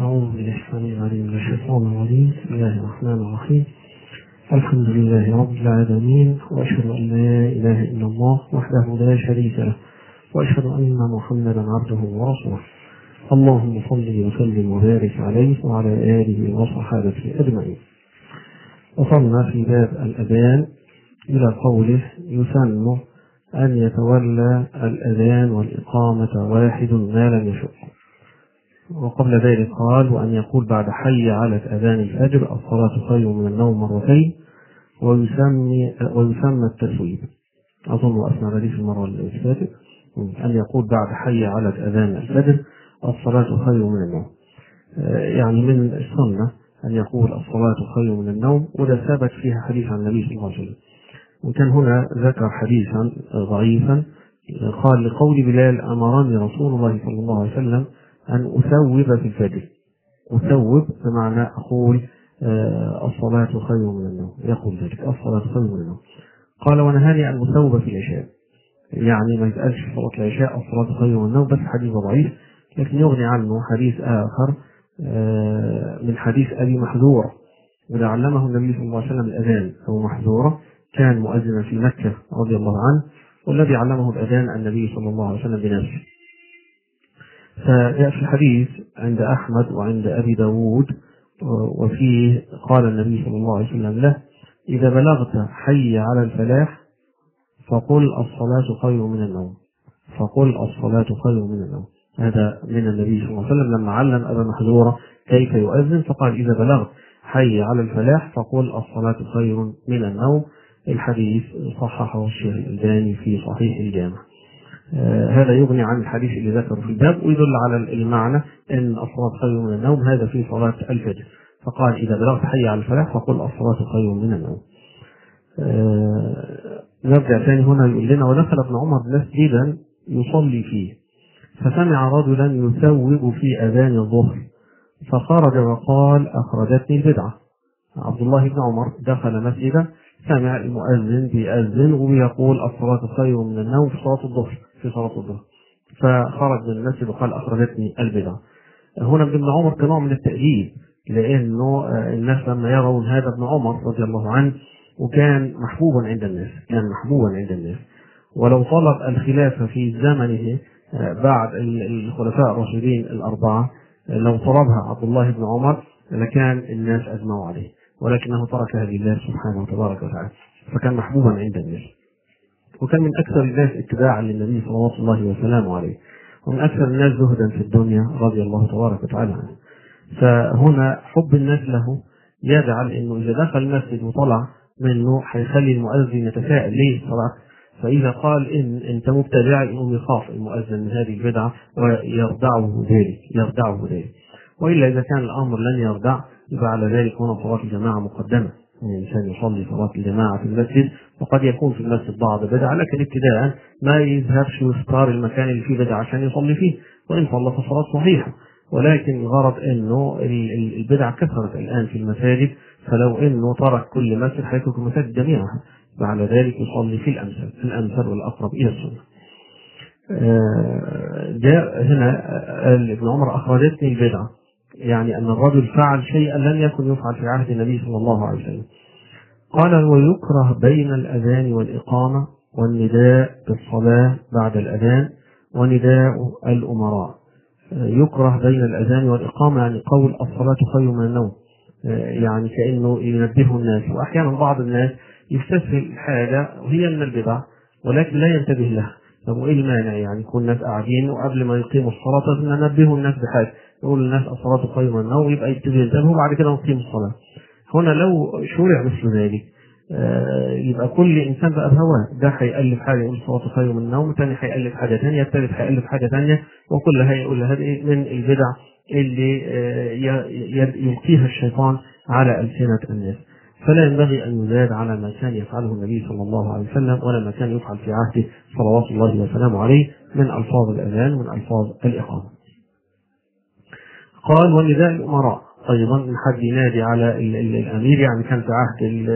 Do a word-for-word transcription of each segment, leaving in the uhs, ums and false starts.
أعوذ بالله السميع العليم من الشيطان الرجيم. بسم الله الرحمن الرحيم. الحمد لله رب العالمين، وأشهد أن لا إله إلا الله وحده لا شريك له، وأشهد أن محمدا عبده ورسوله. اللهم صل وسلم وبارك عليه وعلى آله وصحابته أجمعين. وصلنا في باب الأذان إلى قوله: يسن أن يتولى الأذان والإقامة واحد ما لم يشق. وقبل ذلك قال: وأن يقول بعد حي على أذان الفجر الصلاة خير من النوم مرتين، ويسمي ويسمى التسويب. أظن أسمع ذلك المرة الفاتت أن يقول بعد حي على أذان الفجر الصلاة خير من النوم. يعني من السنة أن يقول الصلاة خير من النوم، وده ثبت فيها حديث عن النبي صلى الله عليه وسلم. وكان هنا ذكر حديثا ضعيفا قال: لقول بلال: أمرني رسول الله صلى الله عليه وسلم أن أثوب في الفجر. أثوب بمعنى أقول آه الصلاة خير من النوم، يقول ذلك الصلاة خير من النوم. قال: ونهاني أن أثوب في العشاء، يعني ما يتقالش في صلاة العشاء الصلاة خير من النوم، بس حديث ضعيف، لكن يغني عنه حديث آخر آه من حديث أبي محذور، وده علمه النبي صلى الله عليه وسلم الأذان. أبو محذورة كان مؤذنا في مكة رضي الله عنه، والذي علمه الأذان النبي صلى الله عليه وسلم بنفسه. فجاء في الحديث عند أحمد وعند أبي داود، وفيه قال النبي صلى الله عليه وسلم له: إذا بلغت حي على الفلاح فقل الصلاة خير من النوم، فقل الصلاة خير من النوم. هذا من النبي صلى الله عليه وسلم لما علم أبا محذورة كيف يؤذن، فقال: إذا بلغت حي على الفلاح فقل الصلاة خير من النوم. الحديث صححه الشيخ الألباني في صحيح الجامع. آه هذا يغني عن الحديث اللي ذكره في الباب، ويدل على المعنى أن الصلاة خير من النوم هذا في صلاة الفجر. فقال: إذا بلغت حي على الفلاح فقل الصلاة خير من النوم. آه نرجع ثاني هنا يقول لنا: ودخل ابن عمر مسجدا يصلي فيه، فسمع رجلا يثوب في أذان الظهر، فخرج وقال: أخرجتني البدعة. عبد الله بن عمر دخل مسجدا، سمع المؤذن بيأذن وبيقول الصلاة خير من النوم في صلاة الظهر في صلاة الظهر فخرج من المسجد وقال: أخرجتني البدعة. هنا ابن عمر كنوع من التأديب، لأنه الناس لما يرون هذا ابن عمر رضي الله عنه، وكان محبوبا عند الناس، كان محبوبا عند الناس، ولو طلب الخلافة في زمنه بعد الخلفاء الراشدين الأربعة، لو طلبها عبد الله بن عمر لكان الناس أجمعوا عليه، ولكنه ترك هذه الله سبحانه وتبارك وتعالى، فكان محبوبا عند الناس، وكان من أكثر الناس اتباعا للنبي صلى الله عليه وسلم عليه، ومن أكثر الناس زهدا في الدنيا رضي الله تبارك وتعالى عنه. فهنا حب الناس له يجعل أنه إذا دخل المسجد وطلع منه هيخلي المؤذن يتساءل ليه صلاة، فإذا قال إن أنت مبتدع إنه يخاف المؤذن من هذه البدعة ويردعه ذلك يردعه ذلك وإلا إذا كان الأمر لن يردع يبقى على ذلك هنا صلاة الجماعة مقدمة، يعني الإنسان يصلي صلاة الجماعة في المسجد، وقد يكون في المسجد بعض بدعة، لكن ابتداء ما يذهبش ويختار المكان اللي فيه بدعة عشان يصلي فيه، وإن صلى فالصلاة صحيحة، ولكن الغرض إنه البدع كثرت الآن في المساجد، فلو إنه ترك كل مسجد هيترك المساجد جميعها، بعد ذلك يصلي في الأمثل في الأمثل والأقرب إلى السنة. جاء هنا ابن عمر: أخرجتني البدعة، يعني أن الرجل فعل شيئا لم يكن يفعل في عهد النبي صلى الله عليه وسلم. قال: ويكره بين الأذان والإقامة والنداء بالصلاة بعد الأذان ونداء الأمراء. يكره بين الأذان والإقامة يعني قول الصلاة خير من النوم، يعني كأنه ينبه الناس، وأحيانا بعض الناس يستسهل حاجة وهي من البدع ولكن لا ينتبه لها. طب وإيه المانع؟ يعني يكون الناس قاعدين وقبل ما يقيموا الصلاة ننبه الناس بحاجة، نقول للناس الصلاة خير من النوم، يبقى ينتبهوا وبعد كده نقيم الصلاة. هنا لو شرع مثل ذلك يبقى كل إنسان بقى بهواه، ده هيألف حاجة يقول الصلاة خير من النوم، الثاني هيألف حاجة ثانية، الثالث هيألف حاجة ثانية، وكل هيقول هذه من البدع اللي يلقيها الشيطان على ألسنة الناس. فلا ينبغي أن يزاد على ما كان يفعله النبي صلى الله عليه وسلم ولا ما كان يفعل في عهده صلوات الله وسلامه عليه من ألفاظ الأذان ومن ألفاظ الإقامة. قال: ونداء الأمراء أيضا، من حد ينادي على الأمير، يعني كان في عهد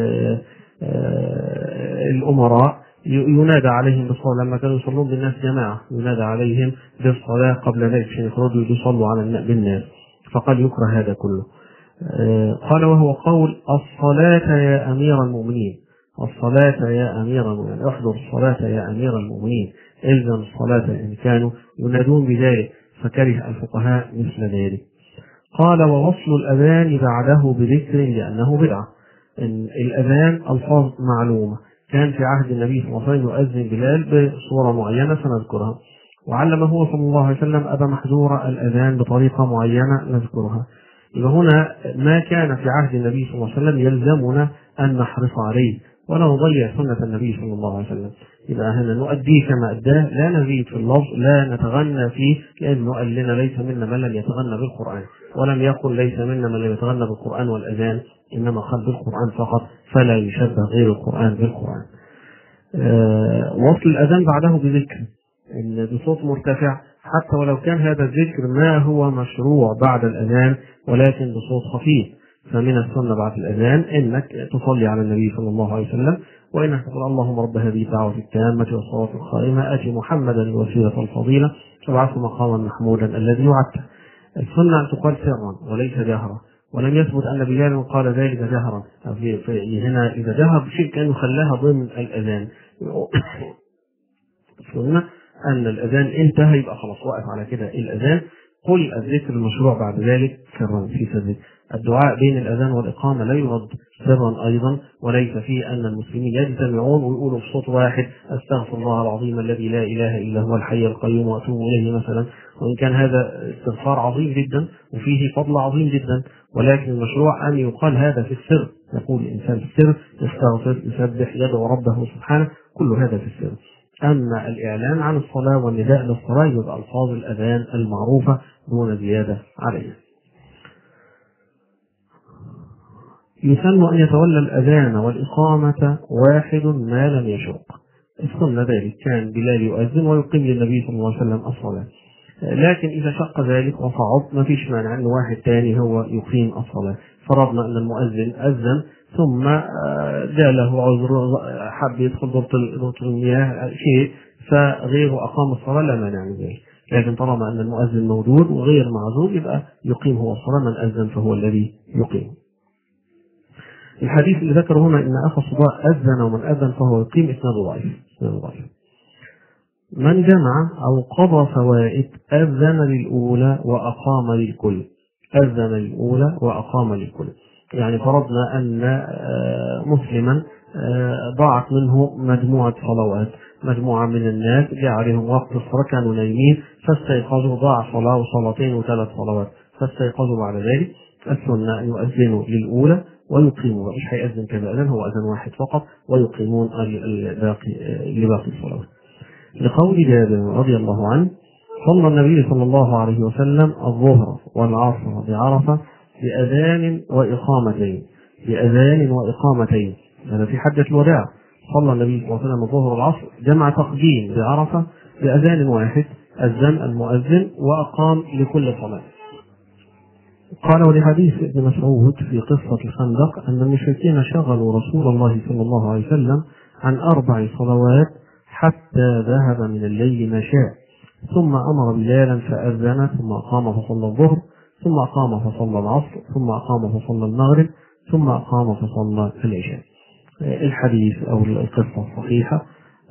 الأمراء ينادى عليهم بالصلاة لما كانوا يصلون بالناس جماعة، ينادى عليهم بالصلاة قبل ذلك عشان يخرجوا يصلوا على بالناس. فقال يكره هذا كله. قال وهو قول الصلاة يا أمير المؤمنين، الصلاة يا أمير المؤمنين، احضر الصلاة يا أمير المؤمنين، إلزم الصلاة إن كانوا ينادون بذلك، فكره الفقهاء مثل ذلك. قال ووصل الأذان بعده بذكر لأنه بدعة. إن الأذان ألفاظ معلومة، كان في عهد النبي صلى الله عليه وسلم يؤذن بلال بصورة معينة سنذكرها، وعلم هو صلى الله عليه وسلم أبا محذور الأذان بطريقة معينة نذكرها. يبقى هنا ما كان في عهد النبي صلى الله عليه وسلم يلزمنا أن نحرص عليه ولا نضيع سنة النبي صلى الله عليه وسلم. يبقى هنا نؤديه كما أداه، لا نزيد في اللفظ، لا نتغنى فيه، لأنه قال لنا ليس منا من لم يتغنى بالقرآن، ولم يقل ليس منا من لم يتغنى بالقرآن والأذان، إنما قال بالقرآن فقط، فلا يشبه غير القرآن بالقرآن. أه وصل الأذان بعده بذكر إن بصوت مرتفع، حتى ولو كان هذا الذكر ما هو مشروع بعد الأذان ولكن بصوت خفيف، فمن السنة بعد الأذان إنك تصلي على النبي صلى الله عليه وسلم، وإنك تقول اللهم رب هذه الدعوة التامة والصلاة القائمة آت محمدا الوسيلة الفضيلة وابعثه مقاما محمودا الذي وعدته. السنة أن تقال سرا وليس جهرا، ولم يثبت أن بلال قال ذلك جهرا. في هنا إذا جهر بشيء كان يخلاها ضمن الأذان. السنة أن الأذان انتهى يبقى خلاص واقف على كده الأذان، قل الذكر المشروع بعد ذلك سرا في سر. الدعاء بين الأذان والإقامة لا يرد سرا أيضا، وليس فيه أن المسلمين يجتمعون ويقولوا بصوت واحد أستغفر الله العظيم الذي لا إله إلا هو الحي القيوم وأتوب إليه مثلا، وإن كان هذا استغفار عظيم جدا وفيه فضل عظيم جدا، ولكن المشروع أن يقال هذا في السر، يقول الإنسان في السر يستغفر يسبح يدعو ربه سبحانه، كل هذا في السر. أما الإعلان عن الصلاة والنداء للصلاة يبقى ألفاظ الأذان المعروفة دون زيادة عليها. يسن أن يتولى الأذان والإقامة واحد ما لم يشق. السنة ذلك كان بلال يؤذن ويقيم للنبي صلى الله عليه وسلم الصلاة، لكن إذا شق ذلك وصعب ما فيش مانع أن واحد تاني هو يقيم الصلاة. فرضنا أن المؤذن أذن ثم جاء له عذر حب يدخل دورة المياه شيء فغيره أقام الصلاة لا مانع من ذلك، لكن طالما أن المؤذن موجود وغير معذور يبقى يقيم هو الصلاة، من أذن فهو الذي يقيم. الحديث اللي ذكره هنا إن أخا الصباح أذن ومن أذن فهو يقيم إسناده ضعيف. من جمع أو قضى فوائد أذن للأولى وأقام للكل، أذن للأولى وأقام للكل. يعني فرضنا أن مسلما ضاعت منه مجموعة صلوات، مجموعة من الناس جاء عليهم وقت الصلاة كانوا نايمين فاستيقظوا، ضاع صلاة وصلاتين وثلاث صلوات فاستيقظوا بعد ذلك. السنة أن يؤذنوا للأولى ويقيموا، مش هيأذن كذا أذن، هو أذن واحد فقط ويقيمون الباقي لباقي الصلوات. لقول جابر رضي الله عنه صلى النبي صلى الله عليه وسلم الظهر والعصر بعرفة بأذان وإقامتين، بأذان وإقامتين. هذا في حجة الوداع صلى النبي صلى الله عليه وسلم الظهر والعصر جمع تقديم بعرفة بأذان واحد، أذن المؤذن وأقام لكل صلاة. قال ولحديث ابن مسعود في قصة الخندق أن المشركين شغلوا رسول الله صلى الله عليه وسلم عن أربع صلوات حتى ذهب من الليل ما شاء، ثم أمر بلالا فأذن، ثم أقام فصلى الظهر، ثم أقام فصلى العصر، ثم أقام فصلى المغرب، ثم أقام فصلى العشاء. الحديث أو القصة الصحيحة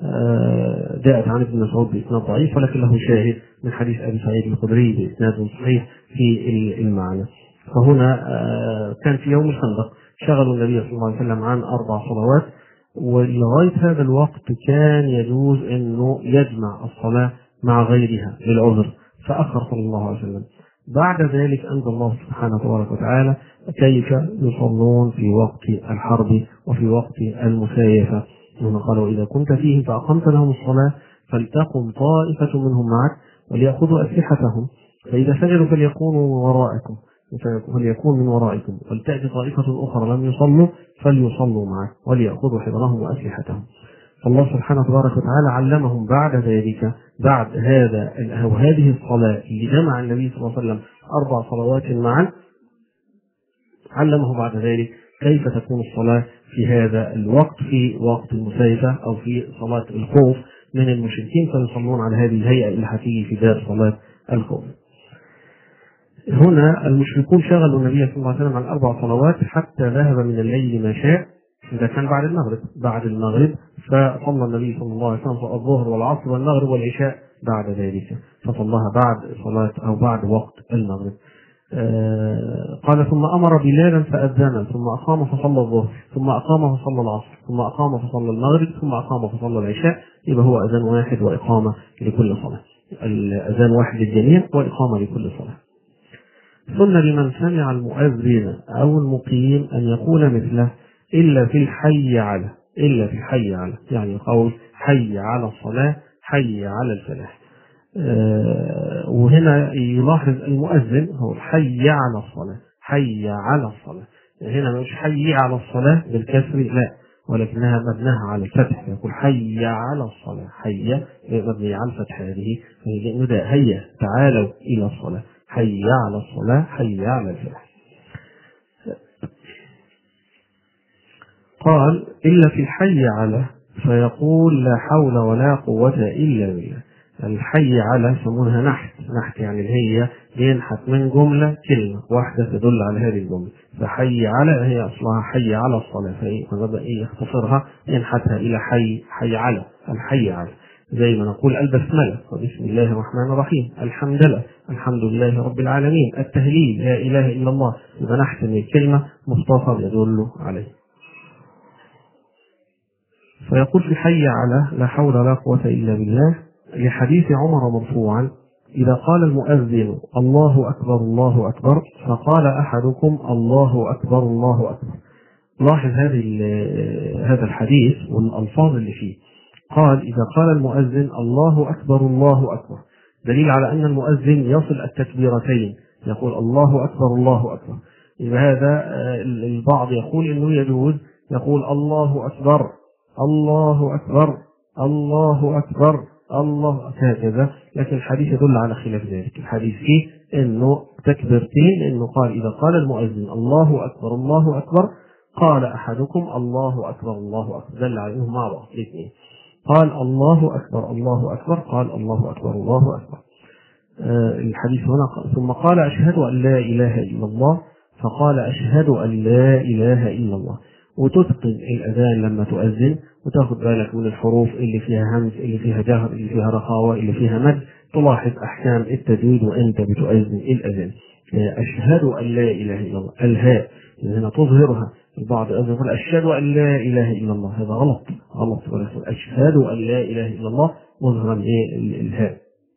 جاءت عن ابن مسعود بإسناد ضعيف، ولكن له شاهد من حديث أبي سعيد الخدري بإسناد صحيح في المعنى. فهنا كان في يوم الخندق شغلوا النبي صلى الله عليه وسلم عن أربع صلوات، ولغاية هذا الوقت كان يجوز أنه يجمع الصلاة مع غيرها للعذر، فأخر صلى الله عليه وسلم. بعد ذلك أنزل الله سبحانه تبارك وتعالى كيف يصلون في وقت الحرب وفي وقت المسايفة. هنا قالوا إذا كنت فيهم فأقمت لهم الصلاة فلتقم طائفة منهم معك وليأخذوا أسلحتهم، فإذا سجدوا فليكونوا وراءكم فليكون من ورائكم، ولتأتي طائفة أخرى لم يصلوا فليصلوا معك وليأخذوا حذرهم وأسلحتهم. فالله سبحانه تبارك وتعالى علمهم بعد ذلك، بعد هذا أو هذه الصلاة اللي جمع النبي صلى الله عليه وسلم أربع صلوات معا، علمه بعد ذلك كيف تكون الصلاة في هذا الوقت، في وقت المسايفة أو في صلاة الخوف من المشركين، فيصلون على هذه الهيئة اللي هتيجي في دار صلاة الخوف. هنا المشركون شغلوا النبي صلى الله عليه وسلم عن أربع صلوات حتى ذهب من الليل ما شاء، إذا كان بعد المغرب بعد المغرب فصلى النبي صلى الله عليه وسلم الظهر والعصر والمغرب والعشاء بعد ذلك، فصلاها بعد صلاة أو بعد وقت المغرب. آه قال ثم أمر بلالا فأذن ثم أقام فصلى الظهر ثم أقام فصلى العصر ثم أقام فصلى المغرب ثم أقام فصلى العشاء، يبقى هو أذان واحد وإقامة لكل صلاة، الأذان واحد للجميع وإقامة لكل صلاة. سن لمن سمع المؤذن أو المقيم أن يقول مثله إلا في الحي على، إلا في الحي على يعني قول حي على الصلاة حي على الفلاح. أه وهنا يلاحظ المؤذن هو حي على الصلاة حي على الصلاة، هنا مش حي على الصلاة بالكسر لا، ولكنها مبناها على الفتح، يقول حي على الصلاة، حي مبني على الفتح، هذه فهي نداء هيا تعالوا إلى الصلاة، حي على الصلاة حي على الفلاح. قال إلا في الحي على فيقول لا حول ولا قوة إلا بالله. الحي على يسمونها نحت، نحت يعني اللي هي ينحت من جملة كلمة واحدة تدل على هذه الجملة، فحي على هي أصلها حي على الصلاة، فبدأ يختصرها ينحتها إلى حي حي على الحي على، زي ما نقول البسملة وبسم الله الرحمن الرحيم، الحمد لله الحمد لله رب العالمين، التهليل لا إله إلا الله، إذا نحت من الكلمة مختصر يدل عليه. فيقول في حي على لا حول ولا قوة إلا بالله لحديث عمر مرفوعا إذا قال المؤذن الله أكبر الله أكبر فقال أحدكم الله أكبر الله أكبر. لاحظ هذه هذا الحديث والألفاظ اللي فيه، قال إذا قال المؤذن الله أكبر الله أكبر دليل على أن المؤذن يصل التكبيرتين، يقول الله أكبر الله أكبر. إذا هذا البعض يقول إنه يجوز يقول الله أكبر الله أكبر الله أكبر الله هكذا، لكن الحديث يدل على خلاف ذلك، الحديث فيه إنه تكبيرتين، إنه قال إذا قال المؤذن الله أكبر الله أكبر قال أحدكم الله أكبر الله أكبر، دل على إنهم مع بعض الاثنين، قال الله أكبر الله أكبر قال الله أكبر الله أكبر. آه الحديث هنا ثم قال أشهد أن لا إله إلا الله فقال أشهد أن لا إله إلا الله، وتتقن الأذان لما تؤذن وتاخد بالك من الحروف اللي فيها همز اللي فيها جهر اللي فيها رخاوة اللي فيها مد، تلاحظ أحكام التجويد وأنت بتؤذن الأذان. أشهد أن لا إله إلا الله، الهاء هنا تظهرها، البعض يقول أشهد أن لا إله إلا الله، هذا غلط غلط، أشهد أن لا إله إلا الله مظهرا الهاء.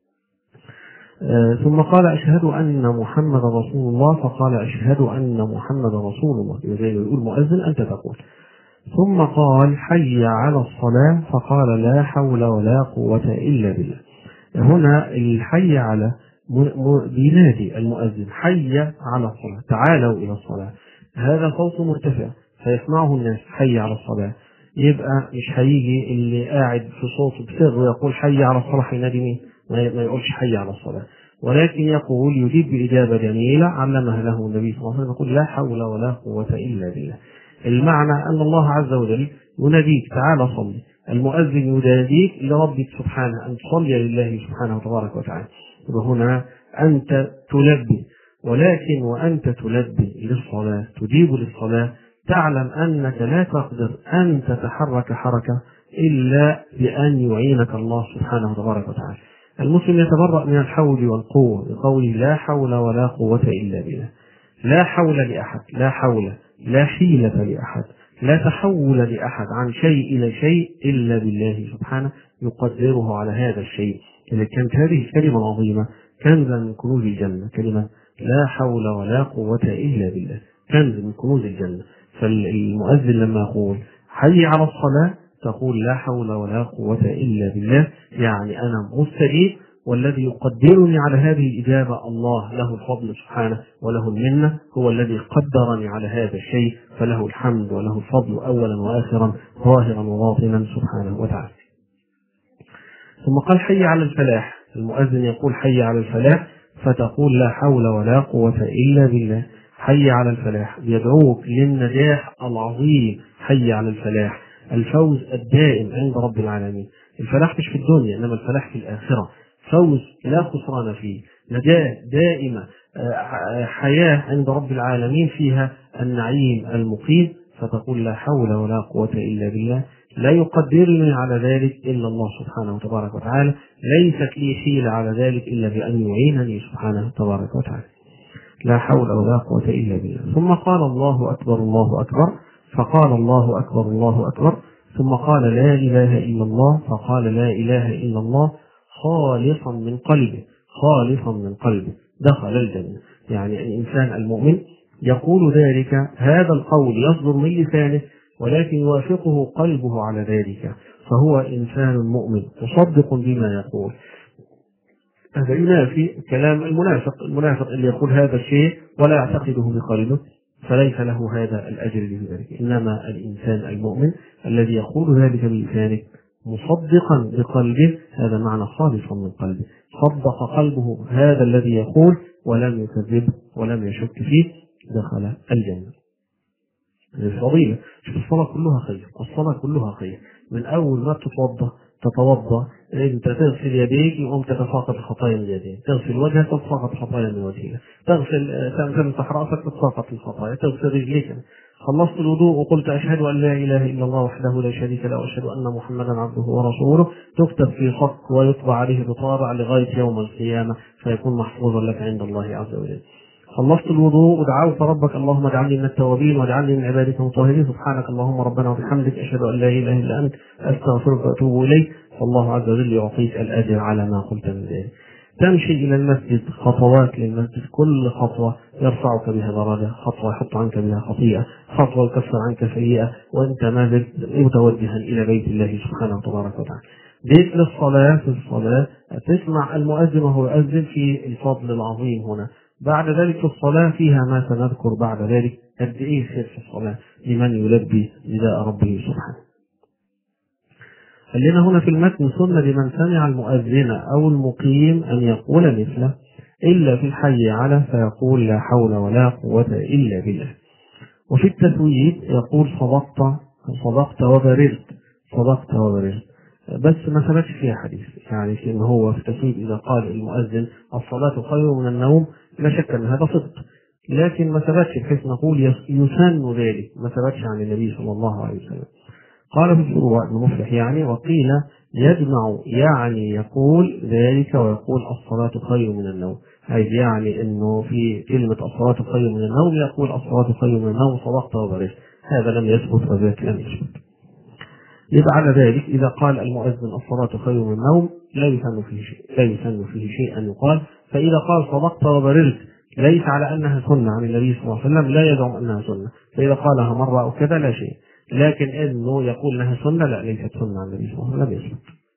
آه ثم قال أشهد أن محمد رسول الله فقال أشهد أن محمد رسول الله، زي ما يقول مؤذن أنت تقول. ثم قال حي على الصلاة فقال لا حول ولا قوة إلا بالله. هنا الحي على بينادي المؤذن حي على الصلاة تعالوا إلى الصلاة، هذا صوت مرتفع فيسمعه الناس حي على الصلاة، يبقى مش هيجي اللي قاعد في صوته بسر ويقول حي على الصلاة ينادي مين، ما يقولش حي على الصلاة، ولكن يقول يجيب بإجابة جميلة علمها له النبي صلى الله عليه وسلم، يقول لا حول ولا قوة إلا بالله. المعنى أن الله عز وجل يناديك تعالى صلي، المؤذن يناديك لربك سبحانه أن تصلي لله سبحانه وتبارك وتعالى، وهنا أنت تلبي، ولكن وأنت تلبي للصلاة تجيب للصلاة تعلم أنك لا تقدر أن تتحرك حركة إلا بأن يعينك الله سبحانه وتبارك وتعالى. المسلم يتبرأ من الحول والقوة بقوله لا حول ولا قوة إلا بالله، لا حول لأحد، لا حول لا حيلة لأحد، لا تحول لأحد عن شيء إلى شيء إلا بالله سبحانه يقدره على هذا الشيء. إذا كانت هذه الكلمة العظيمة كنزا من كنوز الجنة، كلمة لا حول ولا قوة إلا بالله كنز من كنوز الجنة. فالمؤذن لما يقول حي على الصلاة تقول لا حول ولا قوة إلا بالله، يعني أنا مستجيب، والذي يقدرني على هذه الإجابة الله له الفضل سبحانه وله المنة، هو الذي قدرني على هذا الشيء، فله الحمد وله الفضل أولا وآخرا ظاهرا وباطنا سبحانه وتعالى. ثم قال حي على الفلاح، المؤذن يقول حي على الفلاح فتقول لا حول ولا قوة إلا بالله، حي على الفلاح يدعوك للنجاح العظيم، حي على الفلاح الفوز الدائم عند رب العالمين. الفلاح مش في الدنيا إنما الفلاح في الآخرة، فوز لا خسران فيه، نجاة دائمة حياة عند رب العالمين فيها النعيم المقيم، فتقول لا حول ولا قوة إلا بالله، لا يقدرني على ذلك إلا الله سبحانه وتبارك وتعالى، ليست لي حيلة على ذلك إلا بأن يعينني سبحانه وتبارك وتعالى، لا حول ولا قوة إلا بالله. ثم قال الله أكبر الله أكبر، فقال الله أكبر الله أكبر، ثم قال لا إله إلا الله، فقال لا إله إلا الله خالصا من قلبه، خالصا من قلبه، دخل الجنة. يعني الإنسان المؤمن يقول ذلك، هذا القول يصدر من لسانه ولكن يوافقه قلبه على ذلك، فهو إنسان مؤمن مصدق بما يقول. هذا ينافي كلام المنافق، المنافق اللي يقول هذا الشيء ولا يعتقده بقلبه فليس له هذا الأجر بذلك. إنما الإنسان المؤمن الذي يقول ذلك بلسانه مصدقا بقلبه، هذا معنى خالصا من قلبه، صدق قلبه هذا الذي يقول ولم يكذبه ولم يشك فيه، دخل الجنة. الفضيلة شوف، الصلاة كلها خير، الصلاة كلها خير، من أول ما تتوضأ تتوضأ أنت تغسل يديك يقوم تتساقط الخطايا من يديك، تغسل وجهك تتساقط الخطايا من وجهك، تغسل تمسح رأسك تتساقط الخطايا، تغسل رجليك، خلصت الوضوء وقلت أشهد أن لا إله إلا الله وحده لا شريك له وأشهد أن محمدا عبده ورسوله، تكتب في صك ويطبع عليه بطابع لغاية يوم القيامة فيكون محفوظا لك عند الله عز وجل. خلصت الوضوء ودعوت ربك اللهم اجعلني من التوابين واجعلني من عبادك المطهرين، سبحانك اللهم ربنا وبحمدك أشهد أن لا إله إلا أنت أستغفرك وأتوب إليك، فالله عز وجل يعطيك الأجر على ما قلت من ذلك. تمشي إلى المسجد، خطوات للمسجد، كل خطوة يرفعك بها درجة، خطوة يحط عنك بها خطيئة، خطوة يكفر عنك سيئة، وأنت ما زلت متوجها إلى بيت الله سبحانه وتبارك وتعالى. جيت للصلاة، في الصلاة تسمع المؤذن وهو يؤذن في الفضل العظيم هنا. بعد ذلك في الصلاة فيها ما سنذكر بعد ذلك قد إيه خير في الصلاة لمن يلبي نداء ربه سبحانه. خلينا هنا في المتن سنة لمن سمع المؤذن أو المقيم أن يقول مثله إلا في الحي على فيقول لا حول ولا قوة إلا بالله. وفي التثويب يقول صدقت صدقت وبررت، صدقت وبررت، بس ما ثبتش فيها حديث، يعني في إن هو في التثويب إذا قال المؤذن الصلاة خير من النوم لا شك أن هذا صدق، لكن ما ثبتش بحيث نقول يسن ذلك، ما ثبتش عن النبي صلى الله عليه وسلم. قال في الشروع ابن مفلح يعني، وقيل يجمع يعني يقول ذلك ويقول الصلاة خير من النوم، أي يعني أنه في كلمة الصلاة خير من النوم يقول الصلاة خير من النوم صدقت وبررت، هذا لم يثبت وذاك لم يثبت. يبقى على ذلك إذا قال المؤذن الصلاة خير من النوم لا يسن فيه شيء، لا يسن فيه شيء أن يقال. فإذا قال صدقت وبررت ليس على أنها سنة عن النبي صلى الله عليه وسلم، لا يدعم أنها سنة، فإذا قالها مرة أو كذا لا شيء، لكن إنه يقول لها سنة لا، ليست سنة عن النبي صلى الله عليه وسلم، لم يثبت.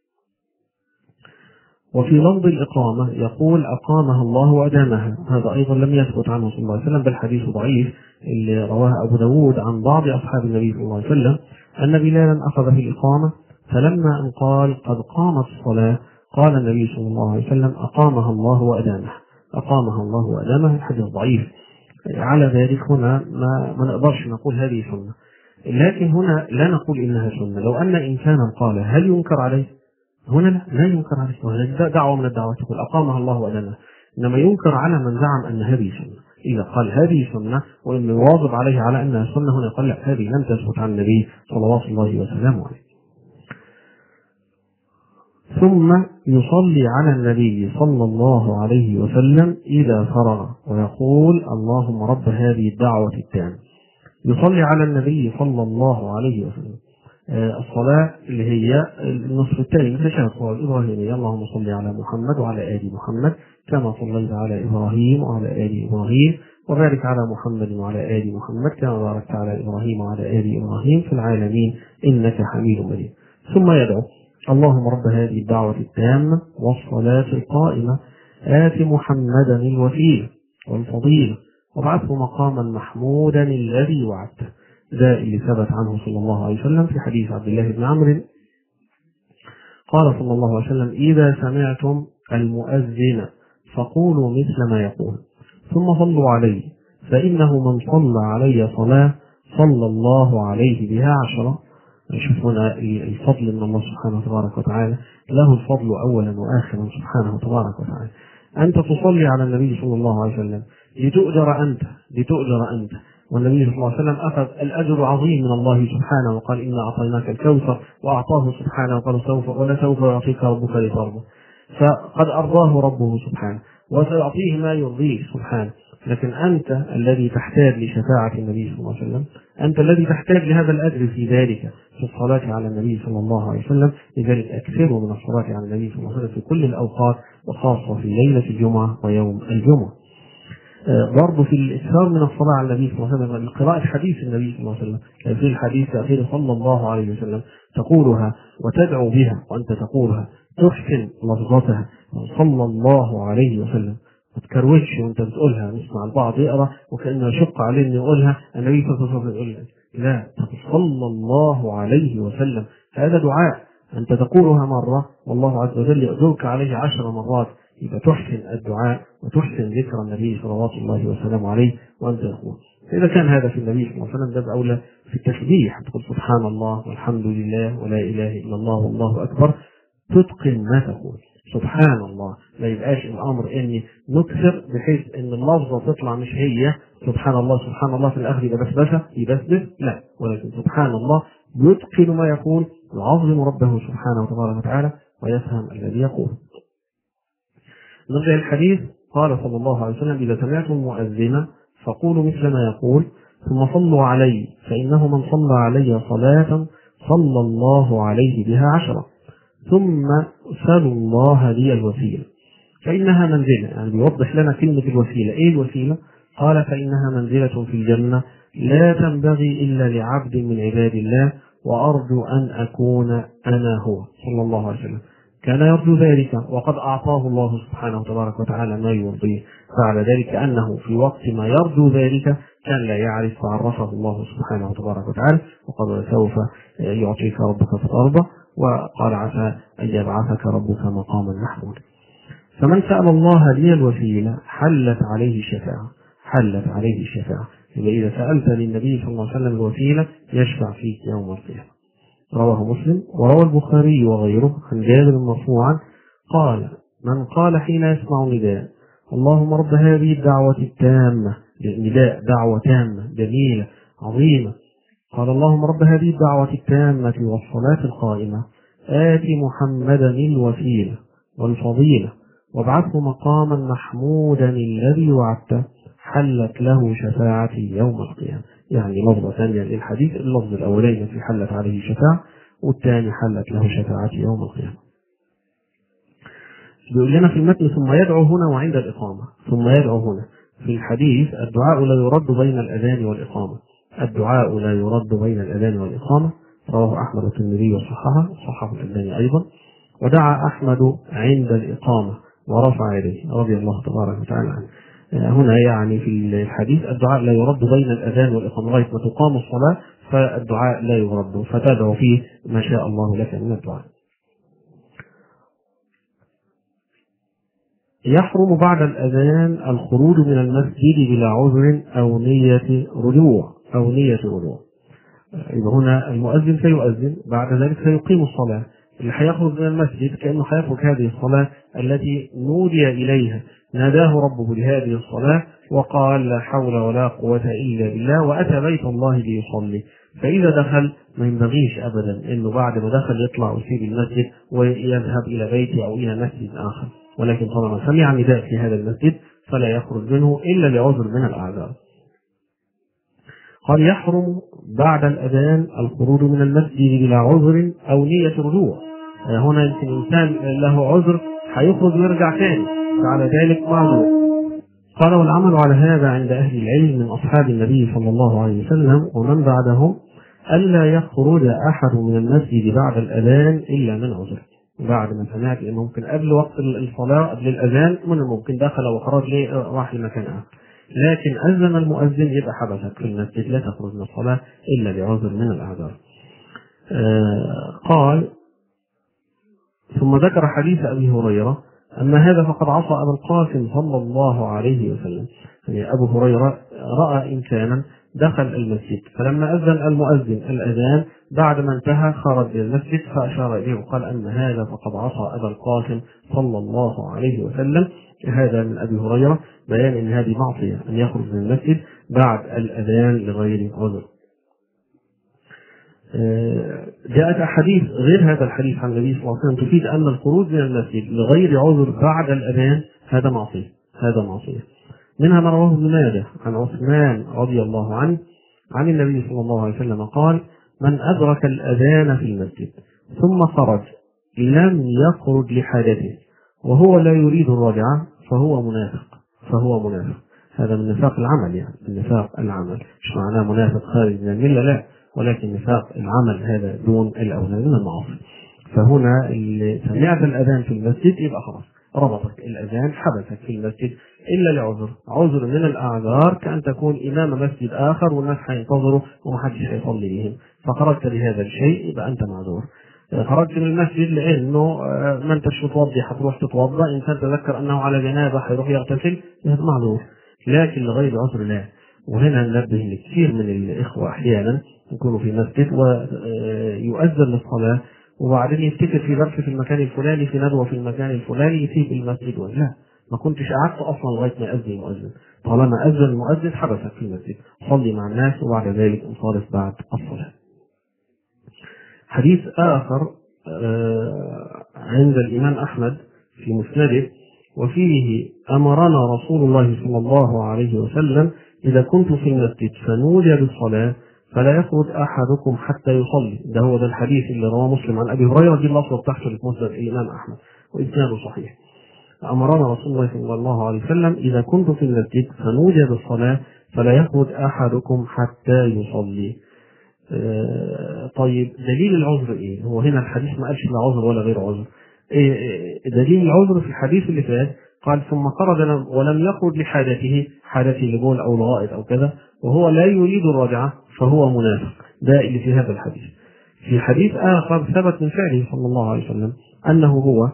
وفي لفظ الإقامة يقول أقامها الله وأدامها، هذا أيضا لم يثبت عنه صلى الله عليه وسلم، بل حديث ضعيف اللي رواه أبو داود عن بعض أصحاب النبي صلى الله عليه وسلم أن بلالا أخذ في الإقامة، فلما أن قال قد قامت الصلاة قال النبي صلى الله عليه وسلم أقامها الله وأدامها، أقامها الله وأدامها، الحديث ضعيف. على ذلك هنا ما, ما نقدرش نقول هذه سنة، لكن هنا لا نقول إنها سنة. لو أن إنسانا قال هل ينكر عليه؟ هنا لا, لا ينكر عليه، وهذا دعوة من الدعوات تقول أقامها الله وأدامها، إنما ينكر على من زعم أن هذه سنة. إذا قال هذه سنة وإن واظب عليه على أنها سنة، هنا قال لا، هذه لم تثبت عن النبي صلوات الله وسلامه عليه. ثم يصلي على النبي صلى الله عليه وسلم إذا فرغ ويقول اللهم رب هذه الدعوة التامة. يصلي على النبي صلى الله عليه وسلم الصلاة اللي هي النصف الثاني من تشهد الصلاة الإبراهيمية، اللهم صل على محمد وعلى آل محمد كما صليت على إبراهيم وعلى آل إبراهيم، وبارك على محمد وعلى آل محمد كما باركت على إبراهيم وعلى آل إبراهيم في العالمين إنك حميد مجيد. ثم يدعو اللهم رب هذه الدعوة التامة والصلاة القائمة آت محمدا الوسيلة والفضيلة وابعثه مقاما محمودا الذي وعدته، ده اللي ثبت عنه صلى الله عليه وسلم في حديث عبد الله بن عمرو قال صلى الله عليه وسلم إذا سمعتم المؤذن فقولوا مثل ما يقول ثم صلوا عليه فإنه من صلى علي صلاة صلى الله عليه بها عشرة. نشوف هنا الفضل من الله سبحانه وتبارك وتعالى، له الفضل أولا وآخرا سبحانه وتبارك وتعالى. أنت تصلي على النبي صلى الله عليه وسلم لتؤجر أنت لتؤجر أنت والنبي صلى الله عليه وسلم أخذ الأجر عظيم من الله سبحانه وقال إنا أعطيناك الكوثر، وأعطاه سبحانه وقال سوف ولسوف يعطيك ربك لترضى، فقد أرضاه ربه سبحانه وسيعطيه ما يرضيه سبحانه. لكن أنت الذي تحتاج لشفاعة النبي صلى الله عليه وسلم، أنت الذي تحتاج لهذا الأجر في ذلك في الصلاة على النبي صلى الله عليه وسلم. لذلك أكثروا من الصلاة على النبي صلى الله عليه وسلم في كل الأوقات، وخاصة في ليلة الجمعة ويوم الجمعة. برضه في الإكثار من الصلاة على النبي صلى الله عليه وسلم، قراءة حديث النبي صلى الله عليه وسلم في الحديث الأخير صلى الله عليه وسلم تقولها وتدعو بها، وأنت تقولها تحسن لفظتها صلى الله عليه وسلم، ما تكروتش وأنت بتقولها. نسمع البعض يقرأ وكأنه يشق عليه أن يقولها النبي صلى الله عليه وسلم، لا، صلى الله عليه وسلم، هذا دعاء أنت تقولها مرة والله عز وجل يأجرك عليه عشر مرات. يبقى تحسن الدعاء وتحسن ذكر النبي صلوات الله وسلامه عليه وأنت تقول. إذا كان هذا في النبي صلى الله عليه وسلم، ده أولى في التسبيح تقول سبحان الله والحمد لله ولا إله إلا الله والله أكبر، تتقن ما تقول سبحان الله. لا يبقاش الأمر إني نكثر بحيث إن اللفظة تطلع مش هي سبحان الله سبحان الله في الآخر يبقى بسبسة يبسبس، لا، ولكن سبحان الله يتقن ما يقول، يعظم ربه سبحانه وتبارك وتعالى ويفهم الذي يقول. نرجع الحديث، قال صلى الله عليه وسلم إذا سمعتم مؤذنا فقولوا مثل ما يقول ثم صلوا علي فإنه من صلى علي صلاة صلى الله عليه بها عشرة ثم سلوا الله لي الوسيلة فإنها منزلة. يعني بيوضح لنا كلمة الوسيلة. إيه الوسيلة؟ قال فإنها منزلة في الجنة لا تنبغي إلا لعبد من عباد الله وأرجو أن أكون أنا هو صلى الله عليه وسلم. كان يرجو ذلك وقد أعطاه الله سبحانه وتبارك وتعالى ما يرضيه، فعلى ذلك أنه في وقت ما يرجو ذلك كان لا يعرف فعرفه الله سبحانه وتبارك وتعالى وقد سوف يعطيك ربك فترضى، وقال عسى أن يبعثك ربك مقاما محمودا. فمن سأل الله لي الوسيلة حلت عليه الشفاعة حلت عليه الشفاعة إذا سألت للنبي صلى الله عليه وسلم الوسيلة يشفع فيك يوم القيامة. رواه مسلم وروى البخاري وغيره عن جابر مرفوعا قال من قال حين يسمع نداء اللهم رب هذه الدعوة التامة، نداء دعوة تامة جميلة عظيمة، قال اللهم رب هذه الدعوة التامة والصلاة القائمة آت محمدا الوسيلة والفضيلة وابعثه مقاما محمودا الذي وعدته حلت له شفاعتي يوم القيامة. يعني لفظة ثانية للحديث، اللفظ الأولين في حلت عليه شفاعة، والثاني حلت له شفاعتي يوم القيامة. بيقول لنا في المتن ثم يدعو هنا وعند الإقامة، ثم يدعو هنا في الحديث الدعاء لا يرد بين الأذان والإقامة، الدعاء لا يرد بين الأذان والإقامة. رواه أحمد والترمذي وصححه صححه الألباني أيضا. ودعا أحمد عند الإقامة ورفع يديه رضي الله تبارك وتعالى عنه. هنا يعني في الحديث الدعاء لا يرد بين الأذان والإقامة لغاية ما تقام الصلاة، فالدعاء لا يرد فتدعو فيه ما شاء الله لك من الدعاء. يحرم بعد الأذان الخروج من المسجد بلا عذر أو نية رجوع أو نية رجوع. يبقى هنا المؤذن سيؤذن بعد ذلك سيقيم الصلاة، اللي هيخرج من المسجد كأنه هيخرج هذه الصلاة التي نودي إليها، ناداه ربه لهذه الصلاة وقال لا حول ولا قوة إلا بالله وأتى بيت الله ليصلي. فإذا دخل ما ينبغيش أبدا إنه بعد ما دخل يطلع ويسيب المسجد ويذهب إلى بيته أو إلى مسجد آخر، ولكن طالما سمع نداء في هذا المسجد فلا يخرج منه إلا لعذر من الأعذار. قال يحرم بعد الأذان الخروج من المسجد بلا عذر أو نية رجوع. هنا يمكن إنسان له عذر هيخرج ويرجع ثاني، فعلى ذلك معذور. قال والعمل على هذا عند أهل العلم من أصحاب النبي صلى الله عليه وسلم ومن بعدهم ألا يخرج أحد من المسجد بعد الأذان إلا من عذر. بعد ما سمعت إن ممكن قبل وقت الصلاة قبل الأذان من الممكن دخل وخرج ليه راح لمكان آخر، لكن أذن المؤذن يبقى حبسك في المسجد لا تخرج من الصلاة إلا بعذر من الأعذار. آه قال ثم ذكر حديث أبي هريرة أما هذا فقد عصى أبا القاسم صلى الله عليه وسلم. يعني أبو هريرة رأى إنسانا دخل المسجد فلما أذن المؤذن الأذان بعد ما انتهى خرج إلى المسجد فأشار إليه وقال أن هذا فقد عصى أبا القاسم صلى الله عليه وسلم، هذا من أبي هريرة بيان أن هذه معصية أن يخرج من المسجد بعد الأذان لغير عذر. جاءت أحاديث غير هذا الحديث عن النبي صلى الله عليه وسلم تفيد أن الخروج من المسجد لغير عذر بعد الأذان هذا معصية هذا معصية منها ما رواه ابن ماجه عن عثمان رضي الله عنه عن النبي صلى الله عليه وسلم قال: من أدرك الأذان في المسجد ثم خرج لم يخرج لحاجته وهو لا يريد الرجعة فهو منافق فهو منافق هذا من نفاق العمل، يعني من نفاق العمل، مش معناه منافق خارج من الملة، لا، ولكن نفاق العمل هذا دون الأولى من المعاصي. فهنا اللي سمعت الأذان في المسجد يبقى خلاص ربطك الأذان حبسك في المسجد إلا لعذر، عذر من الأعذار كأن تكون إمام مسجد آخر والناس هينتظروا ومحدش هيصلي بهم، فخرجت لهذا الشيء يبقى أنت معذور. خرجت من المسجد لأنه ما أنتش متوضي هتروح تتوضأ، إنسان تذكر أنه على جنابة هيروح يغتسل يبقى معذور، لكن لغير عذر لا. وهنا ننبه لكثير من الإخوة أحيانا يكونوا في مسجد ويؤذن للصلاة وبعدين يفتكر في درس في المكان الفلاني في ندوة في المكان الفلاني يسيب المسجد، ولا ما كنتش قعدت أصلا لغاية ما يأذن المؤذن، طالما أذن المؤذن حبسك في المسجد، صلي مع الناس وبعد ذلك انصرف بعد الصلاة. حديث آخر عند الإمام أحمد في مسنده وفيه: أمرنا رسول الله صلى الله عليه وسلم إذا كنت في المسجد فنودي بالصلاة فلا يخرج أحدكم حتى يصلي. ده هو ده الحديث اللي رواه مسلم عن أبي هريرة، دي اللفظة بتاعته في مسند الإمام أحمد وإسناده صحيح. أمرنا رسول الله صلى الله عليه وسلم إذا كنت في المسجد فنودي بالصلاة فلا يخرج أحدكم حتى يصلي. آه طيب دليل العذر إيه؟ هو هنا الحديث ما قالش لا عذر ولا غير عذر. إيه دليل العذر في الحديث اللي فات قال: ثم خرج ولم يخرج لحاجته، حاجته لبول أو لغائط أو كذا، وهو لا يريد الرجعة فهو منافق. ده اللي في هذا الحديث. في حديث آخر ثبت من فعله صلى الله عليه وسلم أنه هو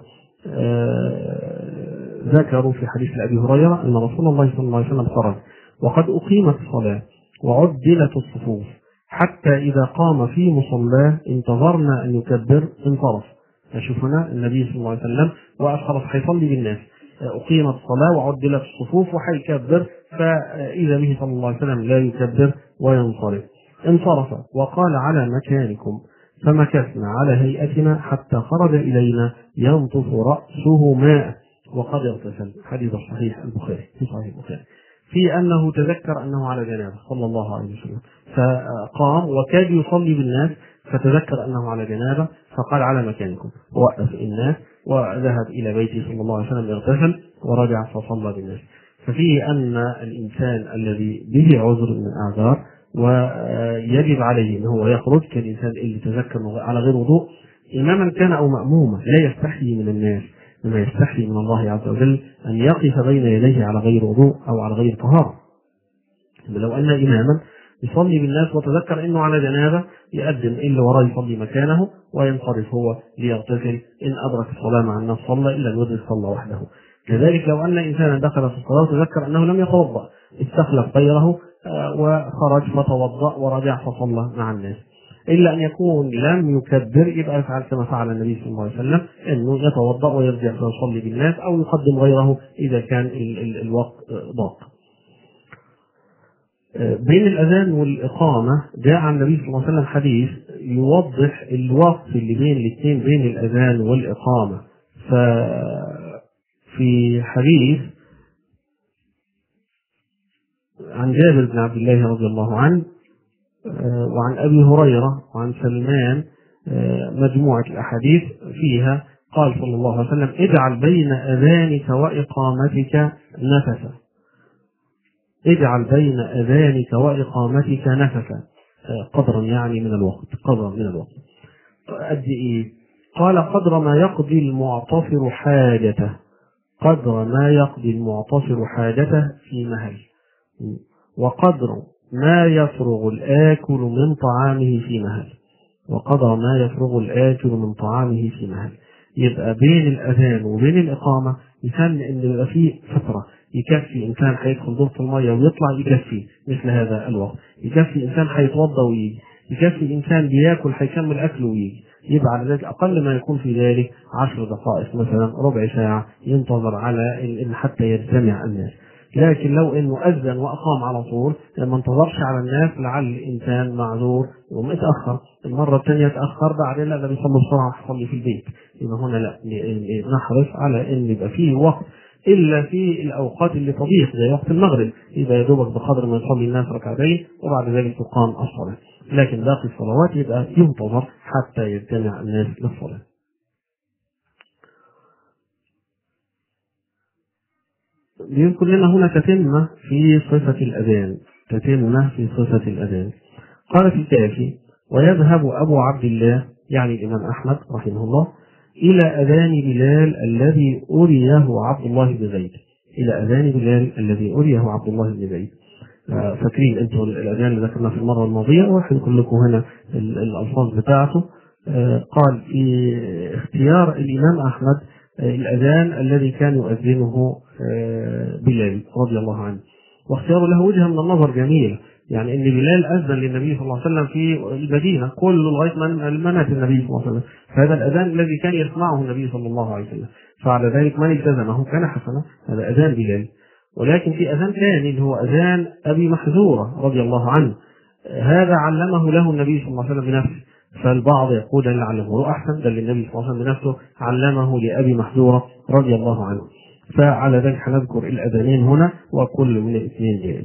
آه ذكروا في حديث أبي هريرة أن رسول الله صلى الله عليه وسلم خرج وقد أقيمت الصلاة وعدلت الصفوف حتى إذا قام في مصلاه انتظرنا أن يكبر انصرف. نشوف هنا النبي صلى الله عليه وسلم وقف خلاص هيصلي بالناس، أقيمت الصلاة وعدلت الصفوف وحيكبر، فإذا به صلى الله عليه وسلم لا يكبر وينصرف. انصرف وقال: على مكانكم، فمكثنا على هيئتنا حتى خرج إلينا ينطف رأسه ماء وقد اغتسل. حديث صحيح البخاري في صحيح البخاري في أنه تذكر أنه على جنابه صلى الله عليه وسلم، فقام وكاد يصلي بالناس فتذكر أنه على جنابه فقال: على مكانكم، وقف الناس وذهب إلى بيته صلى الله عليه وسلم اغتسل ورجع فصلى بالناس. ففيه أن الإنسان الذي به عذر من الأعذار ويجب عليه أن هو يخرج كالإنسان اللي تذكر على غير وضوء، إماما كان أو مأموما، لا يستحي من الناس لما يستحي من الله عز وجل أن يقف بين يديه على غير وضوء أو على غير طهارة. لو أن إماما يصلي بالناس وتذكر أنه على جنابه يقدم إلا وراه يصلي مكانه وينصرف هو ليغتسل، إن أدرك الصلاة مع الناس صلى، إلا أن يدرك صلى وحده. كذلك لو أن إنسانا دخل في الصلاة وتذكر أنه لم يتوضأ استخلف غيره وخرج فتوضأ ورجع فصلى مع الناس، إلا أن يكون لم يكبر يبقى يفعل كما فعل النبي صلى الله عليه وسلم، أنه يتوضأ ويرجع فيصلي بالناس أو يقدم غيره إذا كان ال ال الوقت ضاق. بين الأذان والإقامة جاء عن النبي صلى الله عليه وسلم حديث يوضح الوقت اللي بين الاثنين بين الأذان والإقامة. ففي حديث عن جابر بن عبد الله رضي الله عنه وعن أبي هريرة وعن سلمان مجموعة الأحاديث فيها قال صلى الله عليه وسلم: اجعل بين أذانك وإقامتك نفسا، اجعل بين أذانك وإقامتك نفسا، قدرا يعني من الوقت، قدرا من الوقت. قد إيه؟ قال: قدر ما يقضي المعتصر حاجته، قدر ما يقضي المعتصر حاجته في مهل، وقدر ما يفرغ الآكل من طعامه في مهل، وقدر ما يفرغ الآكل من طعامه في مهل. يبقى بين الأذان وبين الإقامة يسمى إن يبقى فيه فترة يكفي إنسان هيدخل دورة المية ويطلع يكفي مثل هذا الوقت، يكفي إنسان هيتوضى ويجي، يكفي إنسان بياكل هيكمل أكله ويجي، يبقى على ذلك أقل ما يكون في ذلك عشر دقائق مثلا، ربع ساعة، ينتظر على إن حتى يجتمع الناس. لكن لو انه اذن واقام على طول ما انتظرش على الناس لعل الانسان معذور يقوم اتاخر، المره الثانيه اتاخر بعدين لا ده بيصلي بسرعه يصلي في البيت. يبقى هنا لا نحرص على ان يبقى فيه وقت الا في الاوقات اللي تضيق زي وقت المغرب، يبقى يا دوبك بقدر ما يصلي الناس ركعتين وبعد ذلك تقام الصلاه. لكن باقي الصلوات يبقى ينتظر حتى يجتمع الناس للصلاه. يمكن لنا هنا تتمة في صفة الأذان، تتمة في صفة الأذان. قال في الكافي: ويذهب أبو عبد الله يعني الإمام أحمد رحمه الله إلى أذان بلال الذي أريه عبد الله بن زيد، إلى أذان بلال الذي أريه عبد الله بن زيد. فاكرين أنتم الأذان اللي ذكرنا في المرة الماضية، واحد يقول لكم هنا الألفاظ بتاعته. قال في اختيار الإمام أحمد الأذان الذي كان يؤذنه بلال رضي الله عنه، واختياره له وجهة من النظر جميل، يعني ان بلال اذن للنبي صلى الله عليه وسلم في المدينه كله لغايه ما مات النبي صلى الله عليه وسلم، فهذا الاذان الذي كان يسمعه النبي صلى الله عليه وسلم، فعلى ذلك من التزمه كان حسنا، هذا اذان بلال. ولكن في اذان ثاني اللي هو اذان ابي محذوره رضي الله عنه، هذا علمه له النبي صلى الله عليه وسلم بنفسه، فالبعض يقول ان علمه احسن، بل النبي صلى الله عليه وسلم بنفسه علمه لابي محذوره رضي الله عنه. فعلى ذلك هنذكر الاذانين هنا وكل من الاثنين جائز.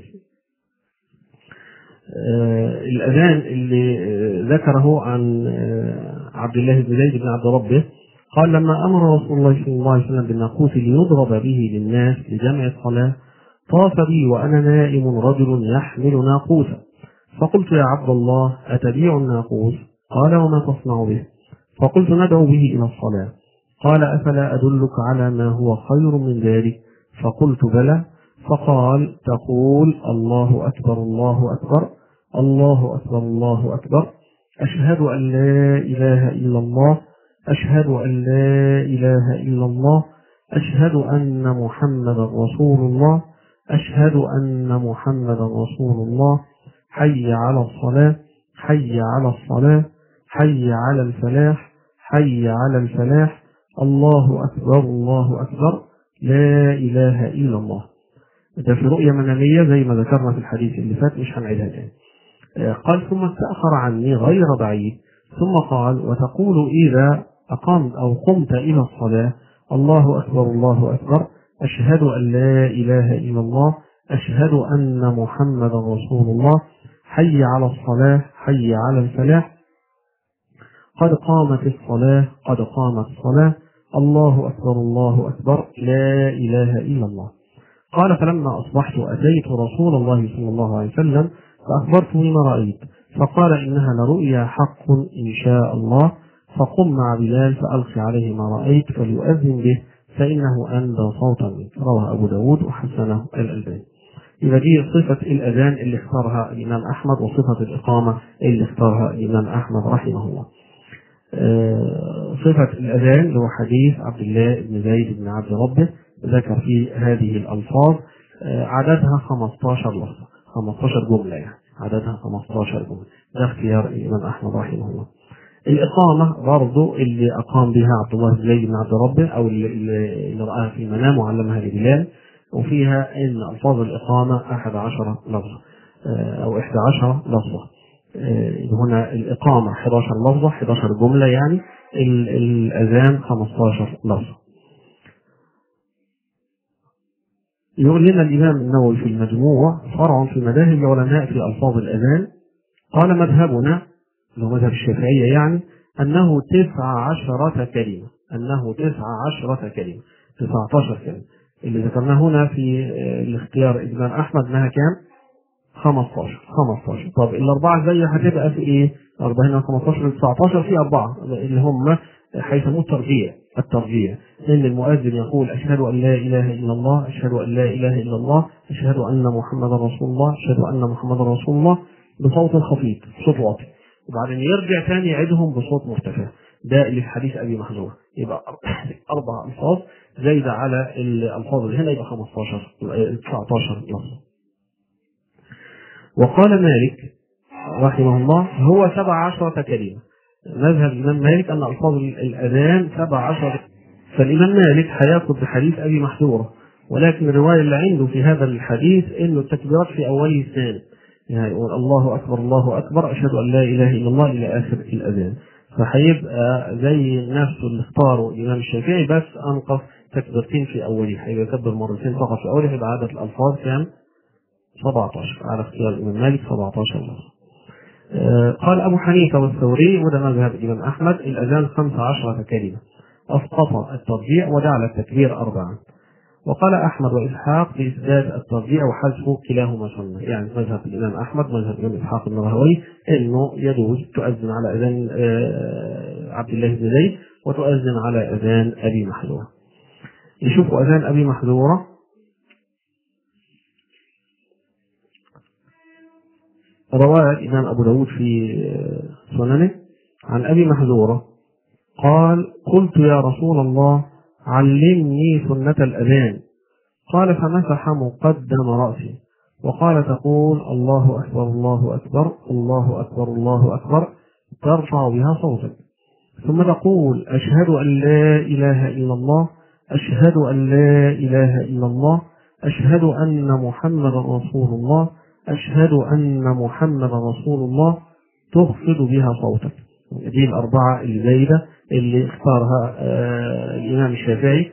آه الأذان اللي آه ذكره عن آه عبد الله بن زيد بن عبد ربه قال: لما أمر رسول الله صلى الله عليه وسلم بالناقوس ليضرب به للناس لجمع الصلاة طاف بي وأنا نائم رجل يحمل ناقوسا، فقلت: يا عبد الله أتبيع الناقوس؟ قال: وما تصنع به؟ فقلت: ندعو به إلى الصلاة. قال: أفلا أدلك على ما هو خير من ذلك؟ فقلت: بلى. فقال: تقول: الله أكبر الله أكبر الله أكبر الله أكبر، أشهد أن لا إله إلا الله، أشهد أن لا إله إلا الله، أشهد أن محمدا رسول الله، أشهد أن محمدا رسول الله، حي على الصلاة حي على الصلاة حي على الفلاح حي على الفلاح، الله أكبر الله أكبر، لا إله إلا الله. ده في رؤية منامية زي ما ذكرنا في الحديث اللي فات، مش هنعيدها تاني. قال: ثم استأخر عني غير بعيد ثم قال: وتقول إذا أقمت أو قمت إلى الصلاة: الله أكبر الله أكبر، أشهد أن لا إله إلا الله، أشهد أن محمدا رسول الله، حي على الصلاة حي على الفلاح، قد قامت الصلاة قد قامت الصلاة، الله أكبر الله أكبر، لا إله إلا الله. قال: فلما أصبحت أتيت رسول الله صلى الله عليه وسلم فأخبرته بما رأيت، فقال: إنها لرؤيا حق إن شاء الله، فقم مع بلال فألقي عليه ما رأيت فليؤذن به فإنه أندى صوتا منك. رواه أبو داود وحسنه الألباني. يبقى دي صفة الأذان اللي اختارها الإمام أحمد، وصفة الإقامة اللي اختارها الإمام أحمد رحمه الله. آه صفة الأذان اللي هو حديث عبد الله بن زيد بن عبد ربه ذكر في هذه الألفاظ، آه عددها خمستاشر لفظة، خمستاشر جملة، يعني عددها خمستاشر جملة، ده اختيار الإمام أحمد رحمه الله. الإقامة برضو اللي أقام بها عبد الله بن زيد بن عبد ربه، أو اللي, اللي رآها في منام وعلمها لبلال، وفيها إن ألفاظ الإقامة أحد عشر لفظة أو إحدى عشر لفظة. هنا الإقامة أحد عشر لفظة، أحد عشر جملة، يعني الأذان خمستاشر لفظة. يقول لنا الإمام النووي في المجموع: فرع في مذاهب العلماء في ألفاظ الأذان. قال: مذهبنا اللي هو مذهب الشافعية يعني أنه تسع عشرة كلمة، أنه تسع عشرة كلمة، تسعة عشر كلمة. اللي ذكرناه هنا في الاختيار الإمام أحمد أنها كام؟ خمستاشر. خمستاشر. طب الأربعة زي هتبقى في إيه؟ أربعين خمستاشر تسعة عشر، في أربعة اللي هم حيثموا الترجيع. الترجيع إن المؤذن يقول: أشهد أن لا إله إلا الله، أشهد أن لا إله إلا الله، أشهد أن محمدا رسول الله، أشهد أن محمدا رسول الله، بصوت خفيف، صوت واطي، وبعدين يرجع ثاني يعيدهم بصوت مرتفع. ده اللي في حديث أبي محذور. يبقى أربع ألفاظ زايدة على الألفاظ اللي هنا، يبقى خمستاشر تسعة عشر لفظ. وقال مالك رحمه الله: هو سبع عشرة كلمة. مذهب الإمام مالك أن ألفاظ الأذان سبع عشر، فالإمام مالك هياخد بحديث أبي محذورة، ولكن الرواية اللي عنده في هذا الحديث إنه التكبيرات في أوله الثاني، يعني يقول الله أكبر الله أكبر أشهد أن لا إله إلا الله إلى آخر الأذان، فهيبقى زي نفسه اللي اختاره الإمام الشافعي بس أنقص تكبيرتين في أوله، هيبقى يكبر مرتين فقط في أوله، يبقى عدد الألفاظ كام؟ سبعة عشر على اختيار الإمام مالك سبعة عشر مرة. آه قال أبو حنيفة والثوري وده مذهب الإمام أحمد الأذان خمسة عشرة كلمة، أسقط الترجيع وجعل التكبير أربعا. وقال أحمد وإسحاق بإثبات الترجيع وحذفه كلاهما سنة، يعني مذهب الإمام أحمد مذهب الإمام إسحاق بن راهويه إنه يجوز تؤذن على أذان آه عبد الله بن زيد وتؤذن على أذان أبي محذورة. يشوفوا أذان أبي محذورة رواه الإمام أبو داود في سننه عن أبي محذورة قال قلت يا رسول الله علمني سنة الأذان، قال فمسح مقدم رأسي وقال تقول الله أكبر الله أكبر الله أكبر الله أكبر ترفع بها صوتك، ثم تقول أشهد أن لا إله إلا الله أشهد أن لا إله إلا الله أشهد أن محمدا رسول الله أشهد أن محمدا رسول الله تخفض بها صوتك. دي الأربعة الزايدة اللي اختارها آه الإمام الشافعي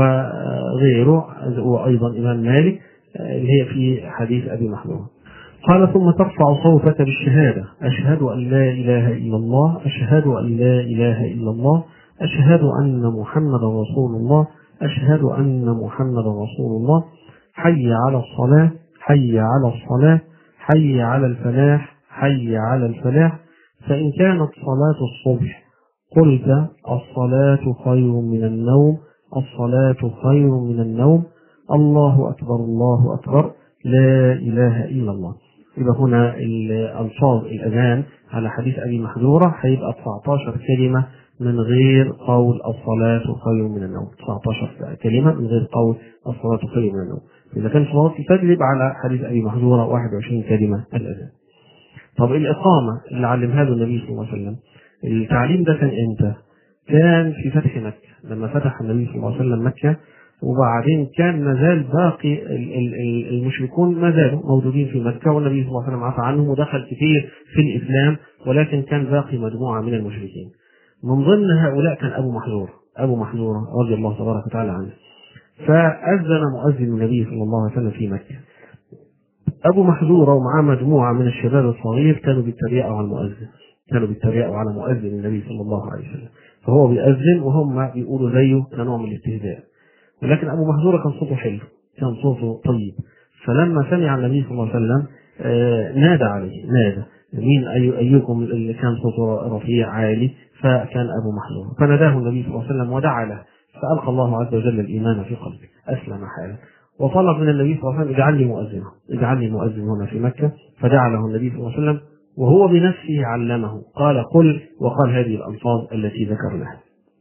وغيره وأيضا الإمام مالك آه اللي هي في حديث أبي محذورة. قال ثم ترفع صوتك بالشهادة أشهد أن لا إله إلا الله أشهد أن لا إله إلا الله أشهد أن محمدا رسول الله أشهد أن محمدا رسول الله حي على الصلاة حي على الصلاة حي على الفلاح حي على الفلاح. فإن كانت صلاة الصبح قلت الصلاة خير من النوم الصلاة خير من النوم الله أكبر الله أكبر لا إله إلا الله. يبقى هنا الألفاظ الأذان على حديث أبي محذورة هيبقى تسعة عشر كلمة من غير قول الصلاة خير من النوم، تسعة عشر كلمة من غير قول الصلاة خير من النوم. إذا كان صلاة الفجر يبقى على حديث أبي محذورة واحد وعشرين كلمة الأذان. طب الإقامة اللي علمها له النبي صلى الله عليه وسلم، التعليم ده كان إمتى؟ كان في فتح مكة، لما فتح النبي صلى الله عليه وسلم مكة، وبعدين كان مازال باقي المشركون ما زالوا موجودين في مكة، والنبي صلى الله عليه وسلم عفى عنهم ودخل كثير في الإسلام، ولكن كان باقي مجموعة من المشركين. من ضمن هؤلاء كان أبو محذورة أبو محذورة رضي الله تبارك وتعالى عنه. فأذن مؤذن النبي صلى الله عليه وسلم في مكة. أبو محذورة ومعاه مجموعة من الشباب الصغير كانوا بيتريقوا على المؤذن كانوا بيتريقوا على مؤذن النبي صلى الله عليه وسلم، فهو بيأذن وهم بيقولوا زيه كنوع من الاستهزاء. ولكن أبو محذورة كان صوته حلو، كان صوته طيب، فلما سمع النبي صلى الله عليه وسلم آه نادى عليه نادى مين أي أيكم اللي كان صوته رفيع عالي، فكان أبو محذورة، فناداه النبي صلى الله عليه وسلم ودعا له، فألقى الله عز وجل الإيمان في قلبه أسلم حاله، وطلب من النبي صلى الله عليه وسلم اجعل لي مؤذنا اجعل لي مؤذن هنا في مكة، فدعا له النبي صلى الله عليه وسلم وهو بنفسه علمه قال قل، وقال هذه الألفاظ التي ذكرناها.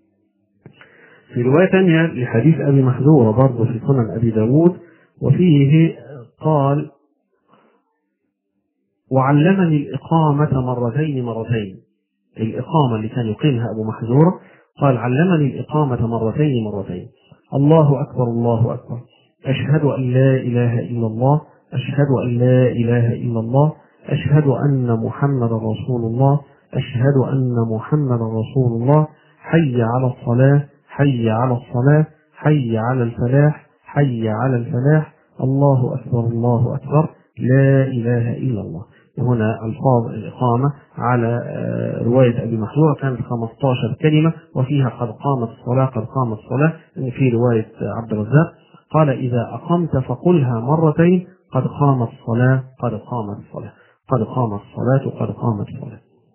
في رواية ثانية لحديث أبي محذورة برضه في سنن أبي داود، وفيه قال وعلمني الإقامة مرتين مرتين. الإقامة اللي كان يقيمها أبو محذورة قال علمني الإقامة مرتين مرتين، الله أكبر الله أكبر أشهد أن لا إله إلا الله أشهد أن لا إله إلا الله أشهد أن محمد رسول الله أشهد أن محمد رسول الله حي على الصلاة حي على الصلاة حي على الفلاح حي على الفلاح الله أكبر الله أكبر لا إله إلا الله. هنا ألفاظ الإقامة على رواية أبي محذورة كانت خمسة عشر كلمة، وفيها قد قامت الصلاة قد قامت الصلاة. في رواية عبد الرزاق قال إذا أقمت فقلها مرتين قد قامت الصلاة قد قامت الصلاة قد قامت الصلاة قد قامت الصلاة.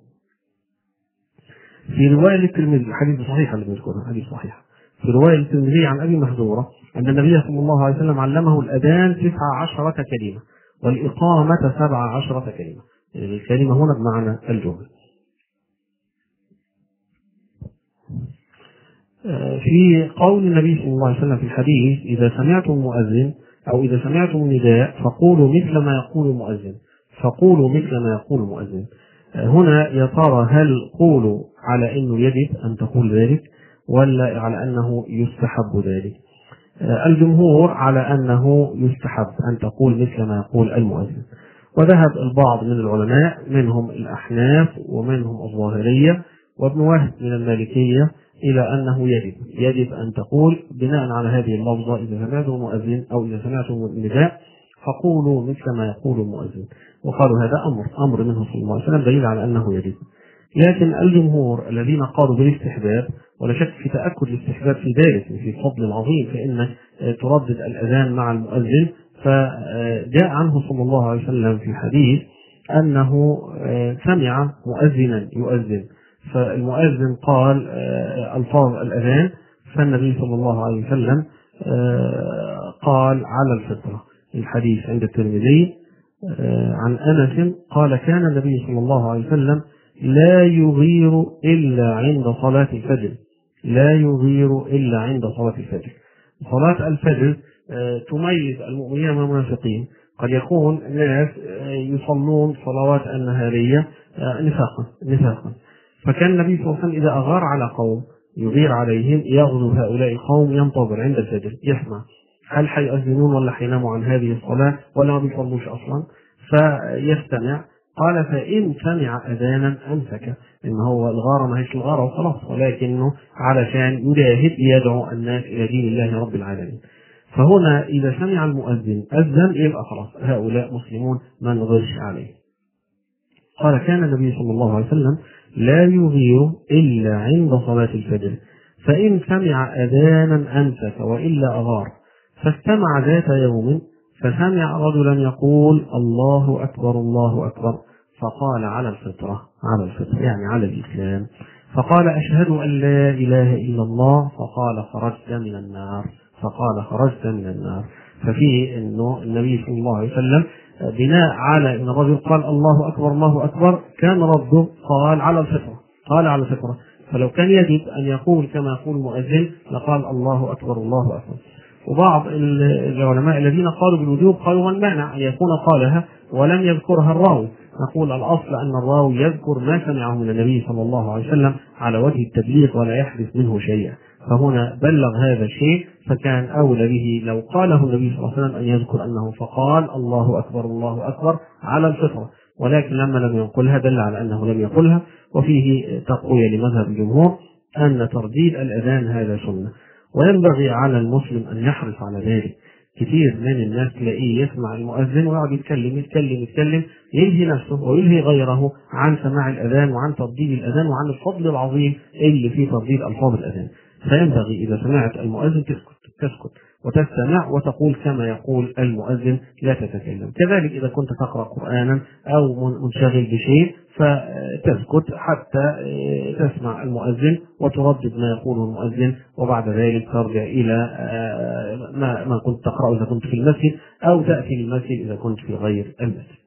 في رواية للترمذي حديث صحيح اللي بنذكرها حديث صحيح في رواية للترمذي عن أبي محذورة أن النبي صلى الله عليه وسلم علمه الأذان تسع عشرة كلمة والإقامة سبع عشرة كلمة. يعني الكلمة هنا بمعنى الجمل. في قول النبي صلى الله عليه وسلم في الحديث إذا سمعتم المؤذن أو إذا سمعتم النداء فقولوا مثل ما يقول المؤذن فقولوا مثل ما يقول المؤذن. هنا يا ترى هل قولوا على أنه يجب أن تقول ذلك ولا على أنه يستحب ذلك؟ الجمهور على أنه يستحب أن تقول مثل ما يقول المؤذن، وذهب البعض من العلماء منهم الأحناف ومنهم الظاهرية وابن وهب من المالكية إلى أنه يجب يجب أن تقول بناء على هذه اللفظة إذا سمعتم المؤذن أو إذا سمعتم النداء فقولوا مثل ما يقول المؤذن، وقالوا هذا أمر أمر منه صلى الله عليه وسلم دليل على أنه يجب. لكن الجمهور الذين قالوا بالاستحباب، ولا شك في تأكد الاستحباب في ذلك في الفضل العظيم، فإن تردد الأذان مع المؤذن، فجاء عنه صلى الله عليه وسلم في حديث أنه سمع مؤذنا يؤذن، فالمؤذن قال ألفاظ الأذان، فالنبي صلى الله عليه وسلم قال على الفطرة. الحديث عند الترمذي عن أنس قال كان النبي صلى الله عليه وسلم لا يغير إلا عند صلاة الفجر لا يغير إلا عند صلاة الفجر. صلاة الفجر تميز المؤمنين من المنافقين. قد يكون ناس يصلون صلوات النهارية نفاقا نفاقا فكان النبي صلى الله عليه وسلم إذا أغار على قوم يغير عليهم يغزو هؤلاء القوم ينتظر عند الفجر يسمع هل حيؤذنون ولا حيناموا عن هذه الصلاة ولا ما بيصلوش أصلا، فيستمع. قال فإن سمع أذانا أمسك، إن هو الغارة ما هيش الغارة وخلاص، ولكنه علشان يجاهد يدعو الناس إلى دين الله رب العالمين. فهنا إذا سمع المؤذن أذن يبقى خلاص هؤلاء مسلمون ما نغيرش عليه. قال كان النبي صلى الله عليه وسلم لا يغير إلا عند صلاة الفجر، فإن سمع أذانا أمسك وإلا أغار. فاستمع ذات يوم فسمع رجلا يقول الله أكبر الله أكبر، فقال على الفطرة على الفطرة يعني على الإسلام، فقال أشهد أن لا إله إلا الله، فقال خرجت من النار فقال خرجت من النار. ففيه أنه النبي صلى الله عليه وسلم بناء على أن الرجل قال الله أكبر الله أكبر كان رده قال على الفطرة قال على الفطرة فلو كان يجب أن يقول كما يقول المؤذن لقال الله أكبر الله أكبر. وبعض العلماء الذين قالوا بالوجوب قالوا من مانع أن يكون قالها ولم يذكرها الراوي. نقول الأصل أن الراوي يذكر ما سمعه من النبي صلى الله عليه وسلم على وجه التبليغ ولا يحدث منه شيئا، فهنا بلغ هذا الشيء فكان أولى به لو قاله النبي صلى الله عليه وسلم أن يذكر أنه فقال الله أكبر الله أكبر على الفطرة، ولكن لما لم يقلها دل على أنه لم يقلها. وفيه تقوية لمذهب الجمهور أن ترديد الأذان هذا سنة، وينبغي على المسلم أن يحرص على ذلك. كثير من الناس تلاقيه يسمع المؤذن ويقعد يتكلم يتكلم يتكلم يلهي نفسه ويلهي غيره عن سماع الأذان وعن ترديد الأذان وعن الفضل العظيم اللي في ترديد ألفاظ الأذان. فينبغي إذا سمعت المؤذن تسكت تسكت وتستمع وتقول كما يقول المؤذن لا تتكلم. كذلك إذا كنت تقرأ قرآنا أو منشغل بشيء فتسكت حتى تسمع المؤذن وتردد ما يقوله المؤذن، وبعد ذلك ترجع إلى ما ما كنت تقرأ إذا كنت في المسجد أو تأتي للمسجد إذا كنت في غير المسجد.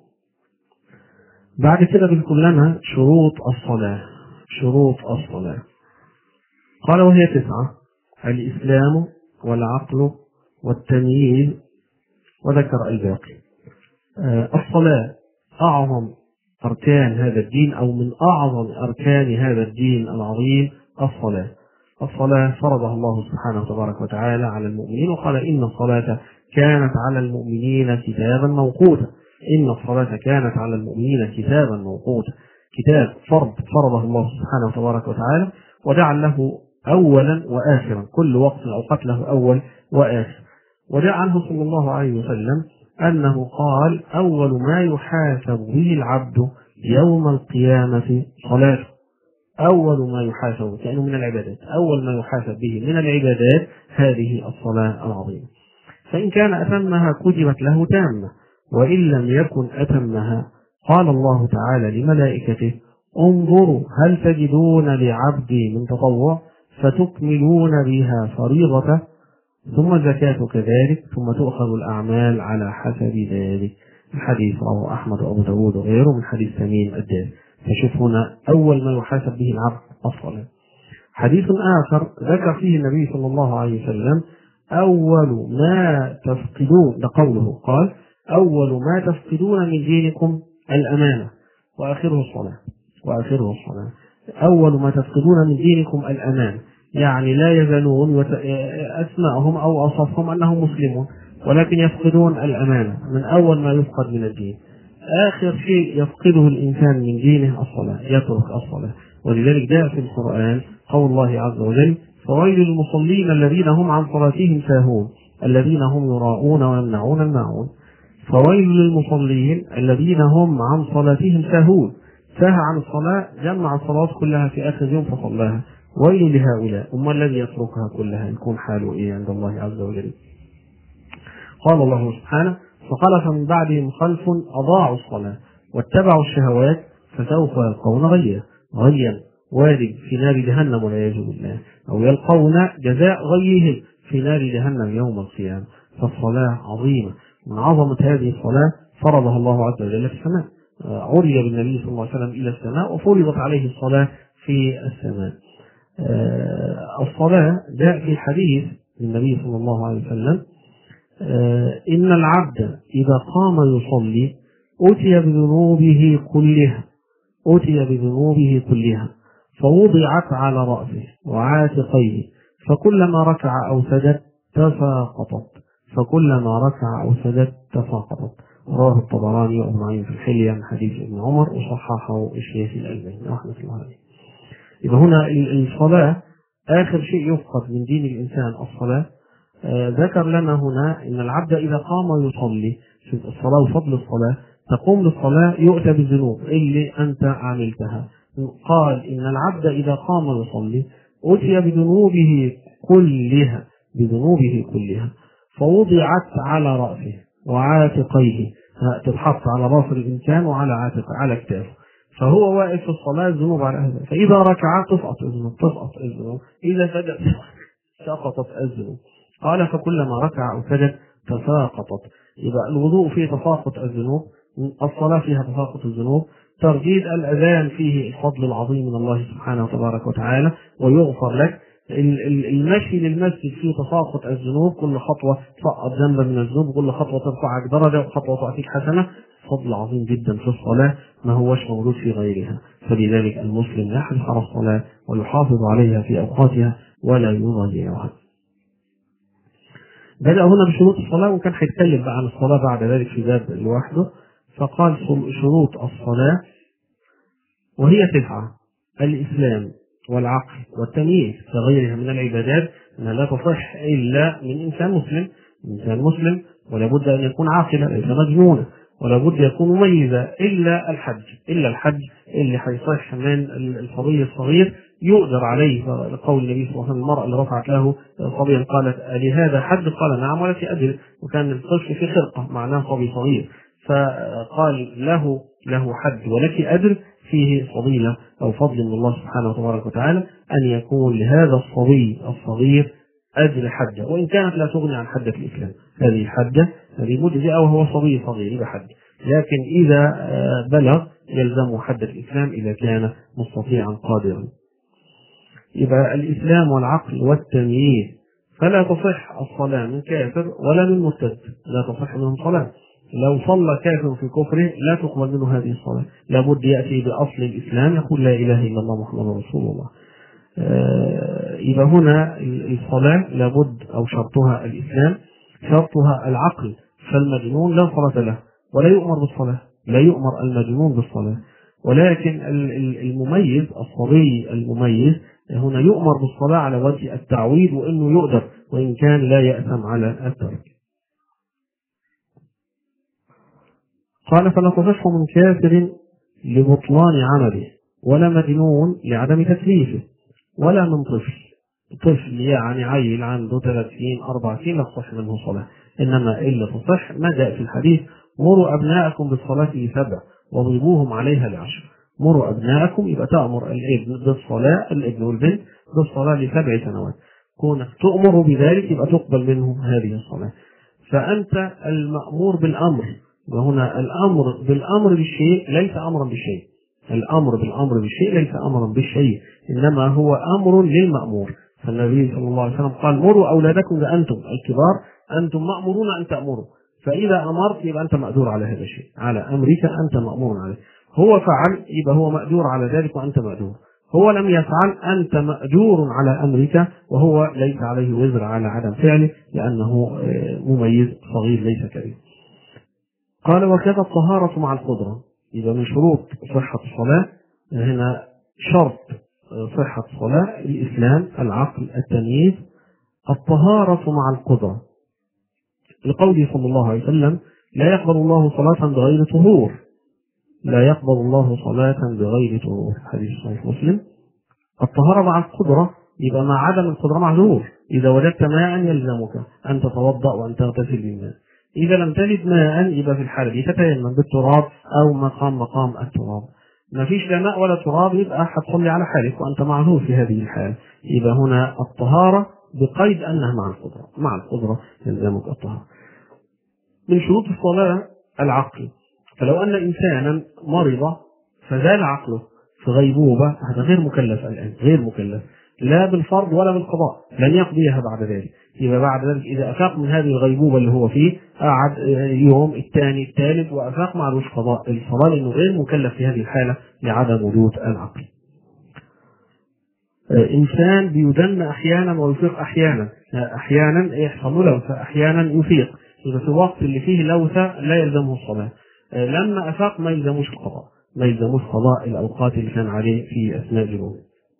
بعد كده بنقول لنا شروط الصلاة. شروط الصلاة قال وهي تسعة: الإسلام والعقل والتمييز، وذكر الباقي. الصلاة أعظم أركان هذا الدين أو من أعظم أركان هذا الدين العظيم الصلاة. الصلاة فرضها الله سبحانه وتبارك وتعالى على المؤمنين وقال إن الصلاة كانت على المؤمنين كتابا موقوتا. إن الصلاة كانت على المؤمنين كتابا موقوتا، كتاب فرض فرضه الله سبحانه وتبارك وتعالى وجعل له أولا وآخرا، كل وقت الأوقات له أول وآخر. وجاء عنه صلى الله عليه وسلم أنه قال أول ما يحاسب به العبد يوم القيامة صلاته. أول ما يحاسب كأنه من العبادات، أول ما يحاسب به من العبادات هذه الصلاة العظيمة، فإن كان أتمها كتبت له تامة، وإن لم يكن أتمها قال الله تعالى لملائكته انظروا هل تجدون لعبدي من تطوع فتكملون بها فريضته، ثم زكاة كذلك، ثم تؤخذ الأعمال على حسب ذلك. الحديث رواه أحمد وأبو داود وغيره من حديث تميم الداري. فشوف هنا أول ما يحاسب به العبد الصلاة. حديث آخر ذكر فيه النبي صلى الله عليه وسلم أول ما تفقدون، ده قوله قال أول ما تفقدون من دينكم الأمانة، وآخره الصلاة وآخره الصلاة. أول ما تفقدون من دينكم الأمان، يعني لا يزالون أسماءهم أو أوصافهم أنهم مسلمون، ولكن يفقدون الأمانة من أول ما يفقد من الدين. آخر شيء يفقده الإنسان من دينه الصلاة، يترك الصلاة. ولذلك جاء في القرآن قول الله عز وجل: فويل للمصلين الذين هم عن صلاتهم ساهون الذين هم يراءون ويمنعون الماعون. فويل للمصلين الذين هم عن صلاتهم ساهون، ساهى عن الصلاة، جمع الصلوات كلها في آخر يوم فصلاها. ويل لهؤلاء، أما الذي يتركها كلها يكون حاله إيه عند الله عز وجل؟ قال الله سبحانه: فخلف من بعدهم خلف أضاعوا الصلاة واتبعوا الشهوات فسوف يلقون غيا غيا وارد في نار جهنم والعياذ بالله، أو يلقون جزاء غيهم في نار جهنم يوم القيامة. فالصلاة عظيمة. من عظمة هذه الصلاة فرضها الله عز وجل في السماء، عري بالنبي صلى الله عليه وسلم إلى السماء وفرضت عليه الصلاة في السماء. الصلاة جاء في حديث النبي صلى الله عليه وسلم: إن العبد إذا قام يصلي أتي بذنوبه كلها أتي بذنوبه كلها فوضعت على رأسه وعاتقيه، فكلما ركع أو سجد تساقطت فكلما ركع أو سجد تساقطت. رواه الطبراني وابن معين في الحلية من حديث ابن عمر وصححه الشيخ الألباني رحمة الله عليه. إذا هنا الصلاة آخر شيء يفقد من دين الإنسان الصلاة. آه ذكر لنا هنا إن العبد إذا قام يصلي في الصلاة وفضل الصلاة، تقوم بالصلاة يؤتى بالذنوب اللي أنت عملتها. قال إن العبد إذا قام يصلي أتي بذنوبه كلها بذنوبه كلها فوضعت على رأسه وعاتقيه، تتحط على رأس الإنسان وعلى عاتق على كتافه، فهو واقف في الصلاة الذنوب على هذا. فإذا ركع تسقط الذنوب تسقط الذنوب إذا سجد سقطت الذنوب. قال: فكلما ركع أو سجد تساقطت. يبقى الوضوء فيه تساقط الذنوب، الصلاة فيها تساقط الذنوب، ترديد الأذان فيه الفضل العظيم من الله سبحانه وتبارك وتعالى ويغفر لك. المشي للمسجد فيه تساقط الذنوب، كل خطوة تسقط ذنبا من الذنوب، كل خطوة ترفعك درجة وخطوة تعطيك حسنة. فضل عظيم جدا في الصلاة ما هوش موجود في غيرها. فلذلك المسلم يحرص على الصلاة ويحافظ عليها في أوقاتها ولا يضيعها. بدأ هنا بشروط الصلاة، وكان هيتكلم بقى عن الصلاة بعد ذلك في باب لوحده. فقال: شروط الصلاة وهي تسعة: الإسلام والعقل والتمييز كغيرها من العبادات، أنها لا تصح إلا من إنسان مسلم إنسان مسلم ولا بد أن يكون عاقلا ليس مجنونا، ولا بد يكون مميزا، إلا الحج إلا الحج اللي هيصح من الصبي الصغير يؤجر عليه. قول النبي صلى الله عليه وسلم: المرأة اللي رفعت له صبيا قالت: لهذا حج؟ قال: نعم ولك أجر. وكان الطفل في خرقة معناه صبي صغير، فقال له له حج ولك أجر، فيه فضيلة أو فضل من الله سبحانه وتبارك وتعالى أن يكون لهذا الصبي الصغير أجر حجة، وإن كانت لا تغني عن حجة الإسلام. هذه حجة هذه مجزئة وهو صبي صغير يبقى حج، لكن إذا بلغ يلزمه حجة الإسلام إذا كان مستطيعا قادرا. يبقى الإسلام والعقل والتمييز. فلا تصح الصلاة من كافر ولا من مرتد، لا تصح منهم صلاة. لو صلى كافر في كفره لا تقبل منه هذه الصلاة، لابد يأتي بأصل الإسلام يقول: لا إله إلا الله محمد رسول الله. إذا هنا الصلاة لابد أو شرطها الإسلام، شرطها العقل. فالمجنون لا صلاة له ولا يؤمر بالصلاة، لا يؤمر المجنون بالصلاة، ولكن المميز الصبي المميز هنا يؤمر بالصلاة على وجه التعويد، وإنه يؤدر وإن كان لا يأثم على الترك. قال: فلا تصح من كافر لبطلان عمله، ولا مجنون لعدم تكليفه، ولا من طفل طفل يعني عيل عنده ثلاث سنين أربع سنين لا تصح منه صلاة، إنما إلا تصح ما جاء في الحديث: مروا أبناءكم بالصلاة لسبع واضربوهم عليها لعشر. مروا أبناءكم يبقى تأمر الابن بالصلاة، الابن والبنت بالصلاة لسبع سنوات، كونك تؤمر بذلك يبقى تقبل منهم هذه الصلاة. فأنت المأمور بالأمر، وهنا الأمر بالأمر بالشيء ليس أمرا بالشيء، الأمر بالأمر بالشيء ليس أمرا بالشيء، إنما هو أمر للمأمور. فالنبي صلى الله عليه وسلم قال: مروا أولادكم أنتم الكبار أنتم مأمورون أن تأمروا، فإذا أمرت يبقى أنت مأذور على هذا الشيء، على أمرك أنت مأمور عليه. هو فعل يبقى هو مأجور على ذلك وأنت مأجور، هو لم يفعل أنت مأجور على أمرك وهو ليس عليه وزر على عدم فعله لأنه مميز صغير ليس كبير. قال وكذا الطهارة مع القدرة. إذا من شروط صحة الصلاة هنا شرط صحة الصلاة الإسلام، العقل، التمييز، الطهارة مع القدرة، لقوله صلى الله عليه وسلم لا يقبل الله صلاة بغير طهور، لا يقبل الله صلاة بغير طهور، حديث صحيح مسلم. الطهارة مع القدرة يبقى مع عدم القدرة معذور، إذا وجدت ماء يلزمك أن تتوضأ وأن تغتسل بالماء، إذا لم تجد ماء يبقى في الحالة دي تتيمم بالتراب أو مقام مقام التراب. ما فيش لا ماء ولا تراب يبقى هتصلي على حالك وأنت معذور في هذه الحالة. يبقى هنا الطهارة بقيد أنها مع القدرة، مع القدرة يلزمك الطهارة. من شروط الصلاة العقل، فلو أن إنسانا مرض فزال عقله في غيبوبة هذا غير مكلف الآن، غير مكلف لا بالفرض ولا بالقضاء، لن يقضيها بعد ذلك. يبقى بعد ذلك إذا أفاق من هذه الغيبوبة اللي هو فيه قعد يوم الثاني الثالث وأفاق معلوش قضاء الصلاة لأنه غير مكلف في هذه الحالة لعدم وجود العقل. إنسان بيدن أحيانا ويفيق أحيانا، أحيانا يحصل له لوثة أحيانا يفيق، إذا في الوقت اللي فيه لوثة لا يلزمه الصلاة، لما أفاق ما يلزموش القضاء، ما يلزموش قضاء الأوقات اللي كان عليه في أثناء جنوبه.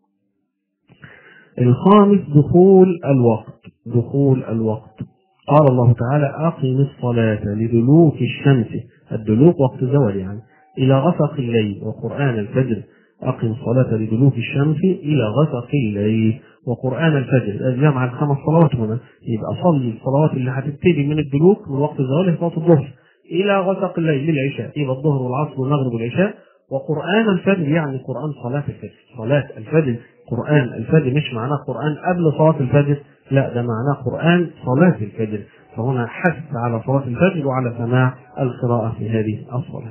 الخامس دخول الوقت، دخول الوقت. قال الله تعالى أقم الصلاة لدلوك الشمس، الدلوك وقت الزوال يعني، إلى غسق الليل وقرآن الفجر. أقم الصلاة لدلوك الشمس إلى غسق الليل وقرآن الفجر، جمع الخمس صلوات هنا، يبقى صلي الصلوات اللي هتبتدي من الدلوك من وقت الزوال صلاة الظهر إلى غسق الليل للعشاء، يبقى الظهر والعصر والمغرب والعشاء. وقرآن الفجر يعني قرآن صلاة الفجر، صلاة الفجر قرآن الفجر، مش معناه قرآن قبل صلاة الفجر، لا ده معناه قرآن صلاة الفجر، فهنا حث على صلاة الفجر وعلى سماع القراءة في هذه الصلاة.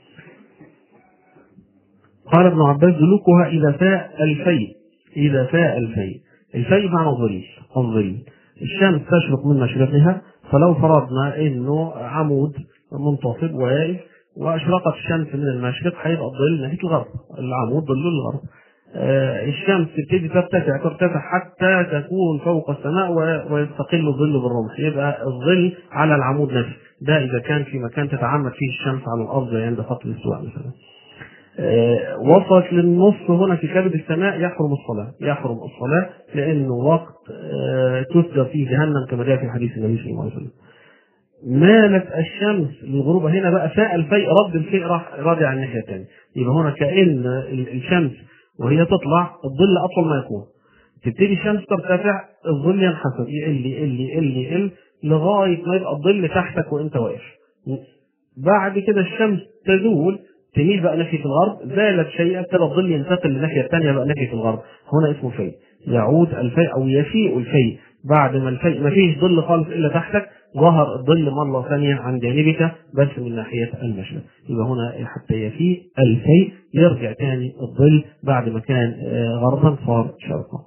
قال ابن عباس دلوكها إذا فاء الفيء، إذا فاء الفيء، الفيء معنى الظليل، الظليل الشمس تشرق من مشرقها، فلو فرضنا انه عمود منتصب واقف واشرقت الشمس من المشرق هيبقى الظل ناحيه الغرب، العمود ظل الغرب. آه الشمس تبتدي ترتفع ترتفع حتى تكون فوق السماء ويستقل الظل بالرمح، يبقى الظل على العمود نفسه، ده اذا كان في مكان تتعمد فيه الشمس على الارض عند خط الاستواء مثلا. آه وصلت للنص هنا في كبد السماء يحرم الصلاة، يحرم الصلاة لأنه وقت آه تسجر فيه جهنم كما جاء في حديث النبي صلى الله عليه وسلم. مالت الشمس للغروب، هنا بقى فاء الفيء رد الفيء راح راجع الناحية الثانية، يبقى هنا كأن الشمس وهي تطلع الظل أطول ما يكون، تبتدي الشمس ترتفع الظل ينحسر يقل يقل يقل يقل لغاية ما يبقى الظل تحتك وأنت واقف. بعد كده الشمس تزول تميل بقى ناحية الغرب، زالت شيئا كده الظل ينتقل للناحية الثانية بقى ناحية الغرب، هنا اسمه فيء، يعود الفيء أو يفيء الفيء بعد ما الفيء ما فيش ظل خالص إلا تحتك، ظهر الظل مرة ثانية عن جانبك بس من ناحية المشرق، يبقى هنا حتى يفيء الفيء يرجع ثاني الظل بعد ما كان غربا صار شرقا.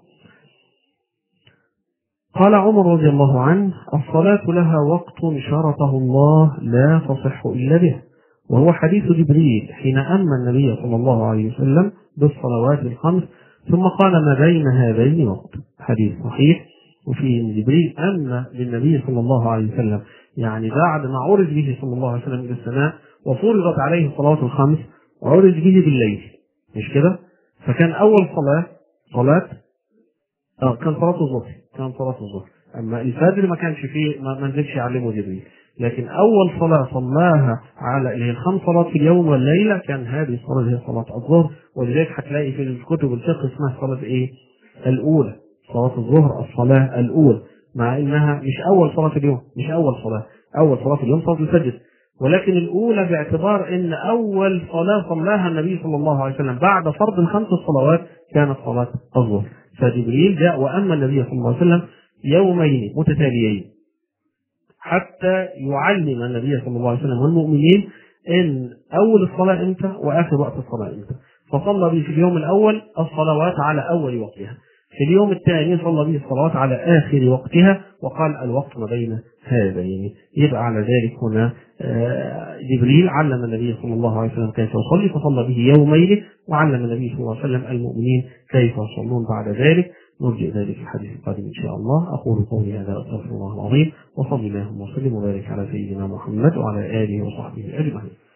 قال عمر رضي الله عنه الصلاة لها وقت شرطه الله لا تصح إلا به، وهو حديث جبريل حين أمى النبي صلى الله عليه وسلم بالصلوات الخمس ثم قال ما بين هذين وقت، حديث صحيح. وفيه جبريل أمى للنبي صلى الله عليه وسلم يعني بعد ما عرج به صلى الله عليه وسلم إلى السماء وفرضت عليه الصلوات الخمس عرج به بالليل، مش كده؟ فكان أول صلاة صلاة اه كان صلاة الظهر، كان صلاة الظهر، أما الفجر ما كانش فيه ما نزلش يعلمه جبريل، لكن أول صلاة صلاها على اللي هي الخمس صلوات في اليوم والليلة كان هذه الصلاة اللي هي صلاة الظهر، ولذلك هتلاقي في الكتب الفقه اسمها صلاة إيه؟ الأولى، صلاة الظهر الصلاة الأولى، مع إنها مش أول صلاة في اليوم، مش أول صلاة، أول صلاة في اليوم صلاة الفجر، ولكن الأولى باعتبار إن أول صلاة صلاها النبي صلى الله عليه وسلم بعد فرض الخمس الصلوات كانت صلاة الظهر، فجبريل جاء وأما النبي صلى الله عليه وسلم يومين متتاليين حتى يعلم النبي صلى الله عليه وسلم والمؤمنين ان اول الصلاه امتى واخر وقت الصلاه امتى، فصلى به في اليوم الاول الصلوات على اول وقتها، في اليوم الثاني صلى به الصلاة على آخر وقتها وقال الوقت ما بين هذين. يبقى على ذلك هنا جبريل علم النبي صلى الله عليه وسلم كيف يصلي فصلى به يومين، وعلم النبي صلى الله عليه وسلم المؤمنين كيف يصلون بعد ذلك. نرجع ذلك في الحديث القادم إن شاء الله. أقول قولي هذا أستغفر الله العظيم، وصلى اللهم وسلم وبارك على سيدنا محمد وعلى آله وصحبه أجمعين.